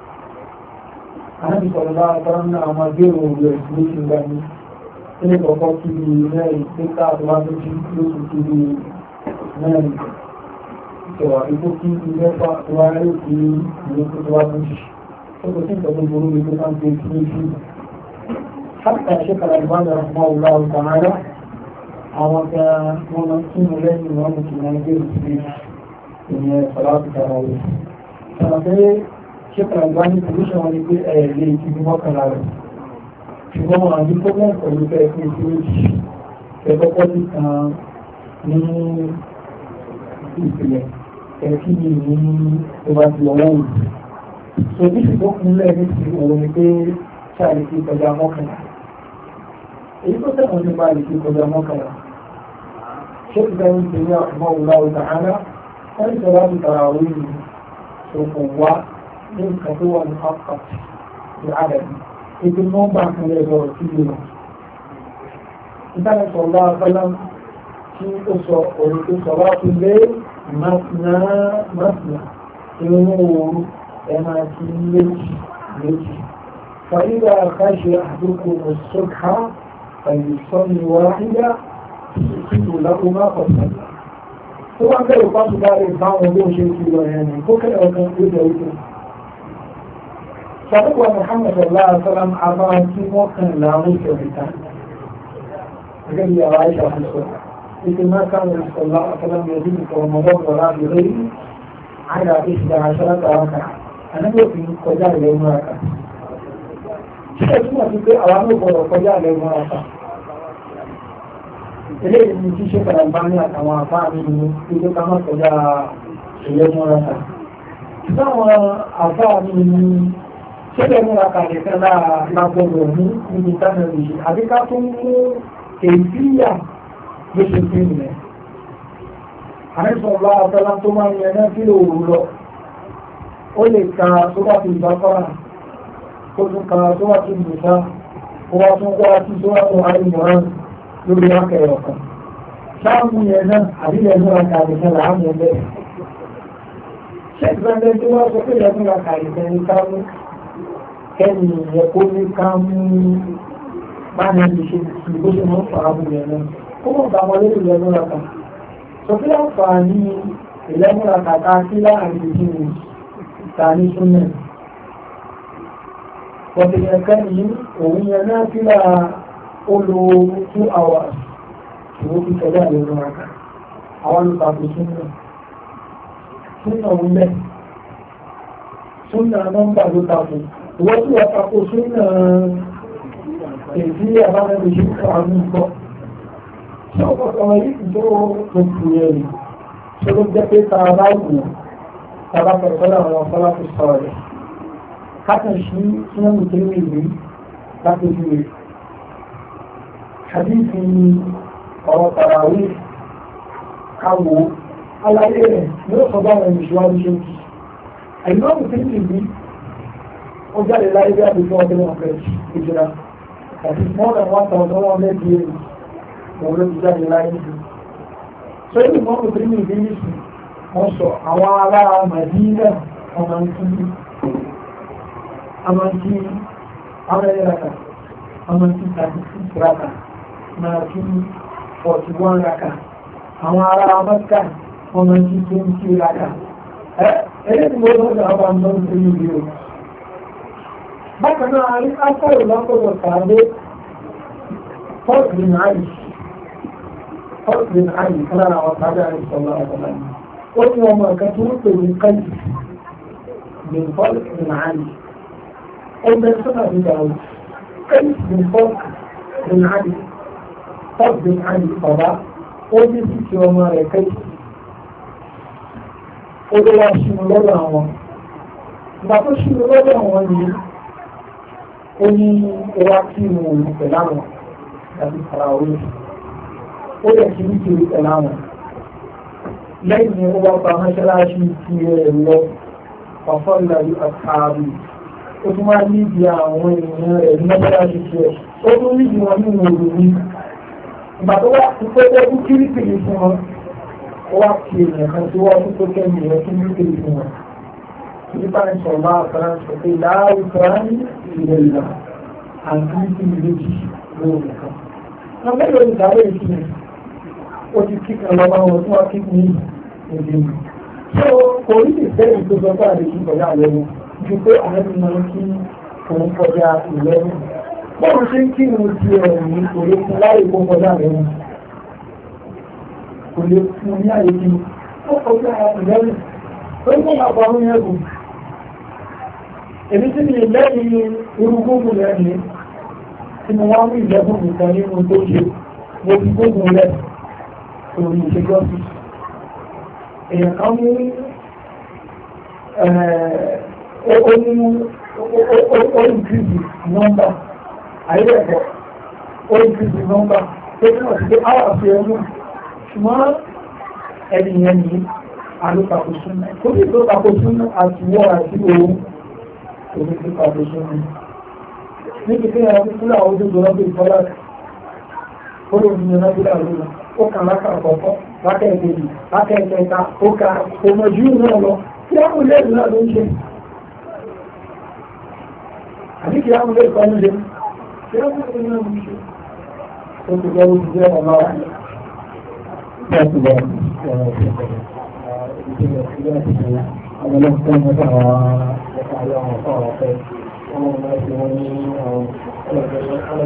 àti sọ̀rọ̀ bá tọ́rọ ní àwọn agbérò rẹ̀ sí méjì ńlá ní ilé kọ̀ọ̀kọ́ kí bí mẹ́rin pẹ́ká àtọwà méjì lóṣù kí bí mẹ́rin ìṣẹ̀wà ikú kí bí mẹ́fà tó wá rẹ̀ kí ìlú tó wá méjì ó kò sí nǹkan tó gbogbo rẹ̀ tó kájọ sí méjì حتى شيخ الألباني رحمه الله تعالى àwọn kan wọ́n máa kí mú lẹ́yìn wọ́n mú kí wọ́n gbé ìsìnkú ìyẹn sọ́láàtì tàràwọ̀. ṣọ́nà pé ṣíkà ìgbà ní pòlíṣàn wọn ni pé ẹ̀ẹ̀lẹ́ ìkíbi mọ́kànlá rẹ̀ ṣùgbọ́n wọn àti problem pẹ̀lú fẹ́ fún ìsìnkú ẹ̀kọ́kọ́ sí kan ní ìpìlẹ̀ ẹ̀kí ní ní tó bá ti ọwọ́ òun. so bí ṣùgbọ́n kúnlẹ̀ ní ti òun ni pé ṣáà lè fi kọjá mọ́kànlá èyí tó tẹ̀wọ̀n ní bá lè fi kọjá mọ́kànlá ṣé ti dáwọn ti ní àmọ́ òun láwùjọ ta'ala wọ́n ní sọ́lá ti tàrà orí mi tó kò wá ní nǹkan tó wà ní afkat ní àdàbí ètò nọ́mbà kan lè lọ sí ìlú ìdáná sọ̀rọ̀ àbálá tí ó sọ òun tó sọ láti lé másìnà másìnà ìrún òru ẹ̀ máa ti méjì méjì فإذا خشي أحدكم الصبح فيصلي واحدة يصيب له ما قصد هو عنده يقاس ذلك بعض وضوء شيء في الوهاني فكر وكان يدعوه فهو محمد صلى الله عليه وسلم أربعة موقع لعوك وفتان قال يا عائشة حسن إذا ما كان صلى الله عليه وسلم يزيد في رمضان ولا بغيره على إحدى عشرة ركعة أنا يوفي قجاء يوم ركعة ṣíṣẹ́ túnmọ̀ sí pé àwọn olóògbọ̀rọ̀ kọjá lẹ́gbọ́n ọ̀pá ilé ìlú tí ṣe padà bá ní àtàwọn àfá nínú ilé ká má kọjá ìlẹ́gbọ́n ọ̀pá láwọn àfá nínú ṣẹ́lẹ̀ mú ra kàlẹ̀ fẹ́ lágbọ́gbọ̀ ní ibi tánàlì àbíká tó ń mú èyíyà ló ṣe fi rẹ̀ àrísọ̀lá ọ̀tọ́lá tó máa ń yẹn náà kí lóòrù lọ ó lè ka tó bá fi ìbá kọ́ra kótó kan tó wá sí ìgbésá ó wá tún wá sí tó wá tó àìmọ̀ràn lórí akẹrẹ ọ̀kan sáàmù yẹn náà àbílẹ̀ múra kàrìkẹ́ làámù ẹgbẹ́ ṣẹ́gbẹ́gbẹ́ tó wá sọ pé ilẹ̀ múra kàrìkẹ́ ní kámú kẹ́ni ìyẹn kó ní kámú máa ní ibi ṣe ìgbó ṣe mọ́ fà ámù yẹn náà kó mọ̀ bá wọn lórí ilẹ̀ múra kà sọ pé láǹfààní ilẹ̀ múra kàkà sí láàrin ìdíjì ìta ní súnmẹ̀ wọ̀tẹ̀yẹ̀ kẹ́ni òun yẹn náà sílá olo two hours ìwó fi tẹ̀lé àlejò àkà àwọn olùkàkù súnmọ̀ súnmọ̀ òun bẹ́ súnmọ̀ nọ́mbà ló takò ìwọ́n tí wọ́n takò súnmọ̀ èdè àbámẹ́bí sí àwọn ìgbọ́ tí ó kọ̀kọ̀ yìí tó tó kù yẹ rí tó ló jẹ́ pé ta aláwọ̀ tàbá pẹ̀lú àwọn ọ̀fọ́lá fi sọ̀rọ̀ rẹ̀ حتى شيء سنة الترمذي láti fi rẹ̀ hadithi ọ̀rọ̀ tàràwí káwò aláyé rẹ̀ yóò sọ bá wọn ìṣúwájú ṣe kí àìmọ́mù tí ń bí ó jáde láyé bí àti fún ọdún ọ̀fẹ́ ìjìnà àti more than one thousand one hundred years òun ló ti jáde láyé bí so ibi mọ́mù tí ń bí nìsí wọ́n sọ àwọn ará Màdínà ọmọ nkí amanki amẹ́rẹ́ raka amanki thirty six raka amanki forty one raka àwọn ará Mẹ́kà amanki twenty raka ẹ̀rẹ́ tí mo lọ́dọ̀ àwọn àmọ́ ìlú ìlú bákan náà rí ápọ̀lù lọ́pọ̀lọ̀ tàbí fọ́ọ̀tìn àì fọ́ọ̀tìn àì lára àwọn tàbí àìsọ̀lọ́ àtàlá ó ní ọmọ ẹ̀kẹ́ tó ń pè ní káyì ní fọ́ọ̀tìn àì ọmọ ẹ̀sọ́nà ìdáwó káyì ní fọ́ọ̀tìn àì fọ́ọ̀tìn àì bàbá ó ní sí ti ọmọ rẹ̀ káyì ó ló wá ṣínú lọ́dọ̀ àwọn ìgbà tó ṣínú lọ́dọ̀ àwọn yìí ó ní ẹwà kí mo wò pẹ̀lú àwọn àti àràwọ̀ ó lè kí ní kiri pẹ̀lú àwọn lẹ́yìn ó wá pa mọ́ṣáláṣí ti ẹ̀ lọ ọ̀fọ́lá àtàrí ó tún wá níbi àwọn èèyàn rẹ̀ ní mọ́ṣáláṣí ti ẹ̀ ó tún níbi wọn nínú òru ní ìgbà tó wá tó tẹ́kú kíríkìrì fún wọn ó wá fi èèyàn kan tó wá tó tó kẹ́mi rẹ̀ kí kíríkìrì fún wọn nípa ìṣọ̀lá àkàrà ṣọ̀tẹ́ láàrúkàrá ní ilẹ̀ ìlà àti kíríkìrì méjì lóòrùn kan wọ́n mẹ́lò ìdáwó ìsinmi ó ti kíkà lọ́wọ́ wọn tó wá kí ní ìdí mi so kò rí ìfẹ́ ìtòsọ bá lè kí kọjá lẹ́nu ju pé àwọn ènìyàn kí òun kọjá ìlẹ́nu bọ́ọ̀rù ṣe ń kí wọn ti ẹ̀rùn kò lè fún láyé kó kọjá lẹ́nu kò lè fún ní àyè kí ó kọjá ìlẹ́nu tó ń bọ̀ àpò àwọn yẹn kù èmi tí mi lẹ́yìn irú gbogbo lẹ́nu tí mo wá mú ìlẹ́gùn nìkan nínú tó ṣe mo fi gbogbo lẹ́ orí ìṣẹ́jọ́ sí èèyàn kan mú oríkìrì nọ́mbà àìrẹ̀kọ́ oríkìrì nọ́mbà tó tí wọ́n ti pé áwà sí ẹnu ṣùgbọ́n ẹnìyàn ní alópapòsúnmọ́ tó bí tó papòsúnmọ́ àti wọ́n àti òun orí tó papòsúnmọ́ níbi kí ẹ̀rọ fúnlá àwọn ojú lọ́pọ̀ ìfọ́lá olóòrùn náà lórí ó kà lákà àkọ́kọ́ lákẹ́ẹ̀kẹ́jì lákẹ́ẹ̀kẹta ó kà òmòjú náà lọ kí á mú lẹ́rù náà ló ń ṣe àbí kí á mú lẹ́rù kan lóde kí á mú lẹ́rù náà ló ń ṣe ó ti gbọ́ ó ti jẹ́ ọmọ wa ní láti lọ àwọn ọlọ́pàá mọ́ta àwọn ọ̀pá àwọn ọ̀pá ọ̀pẹ́ ọmọ ọmọ ẹgbẹ̀rún ní àwọn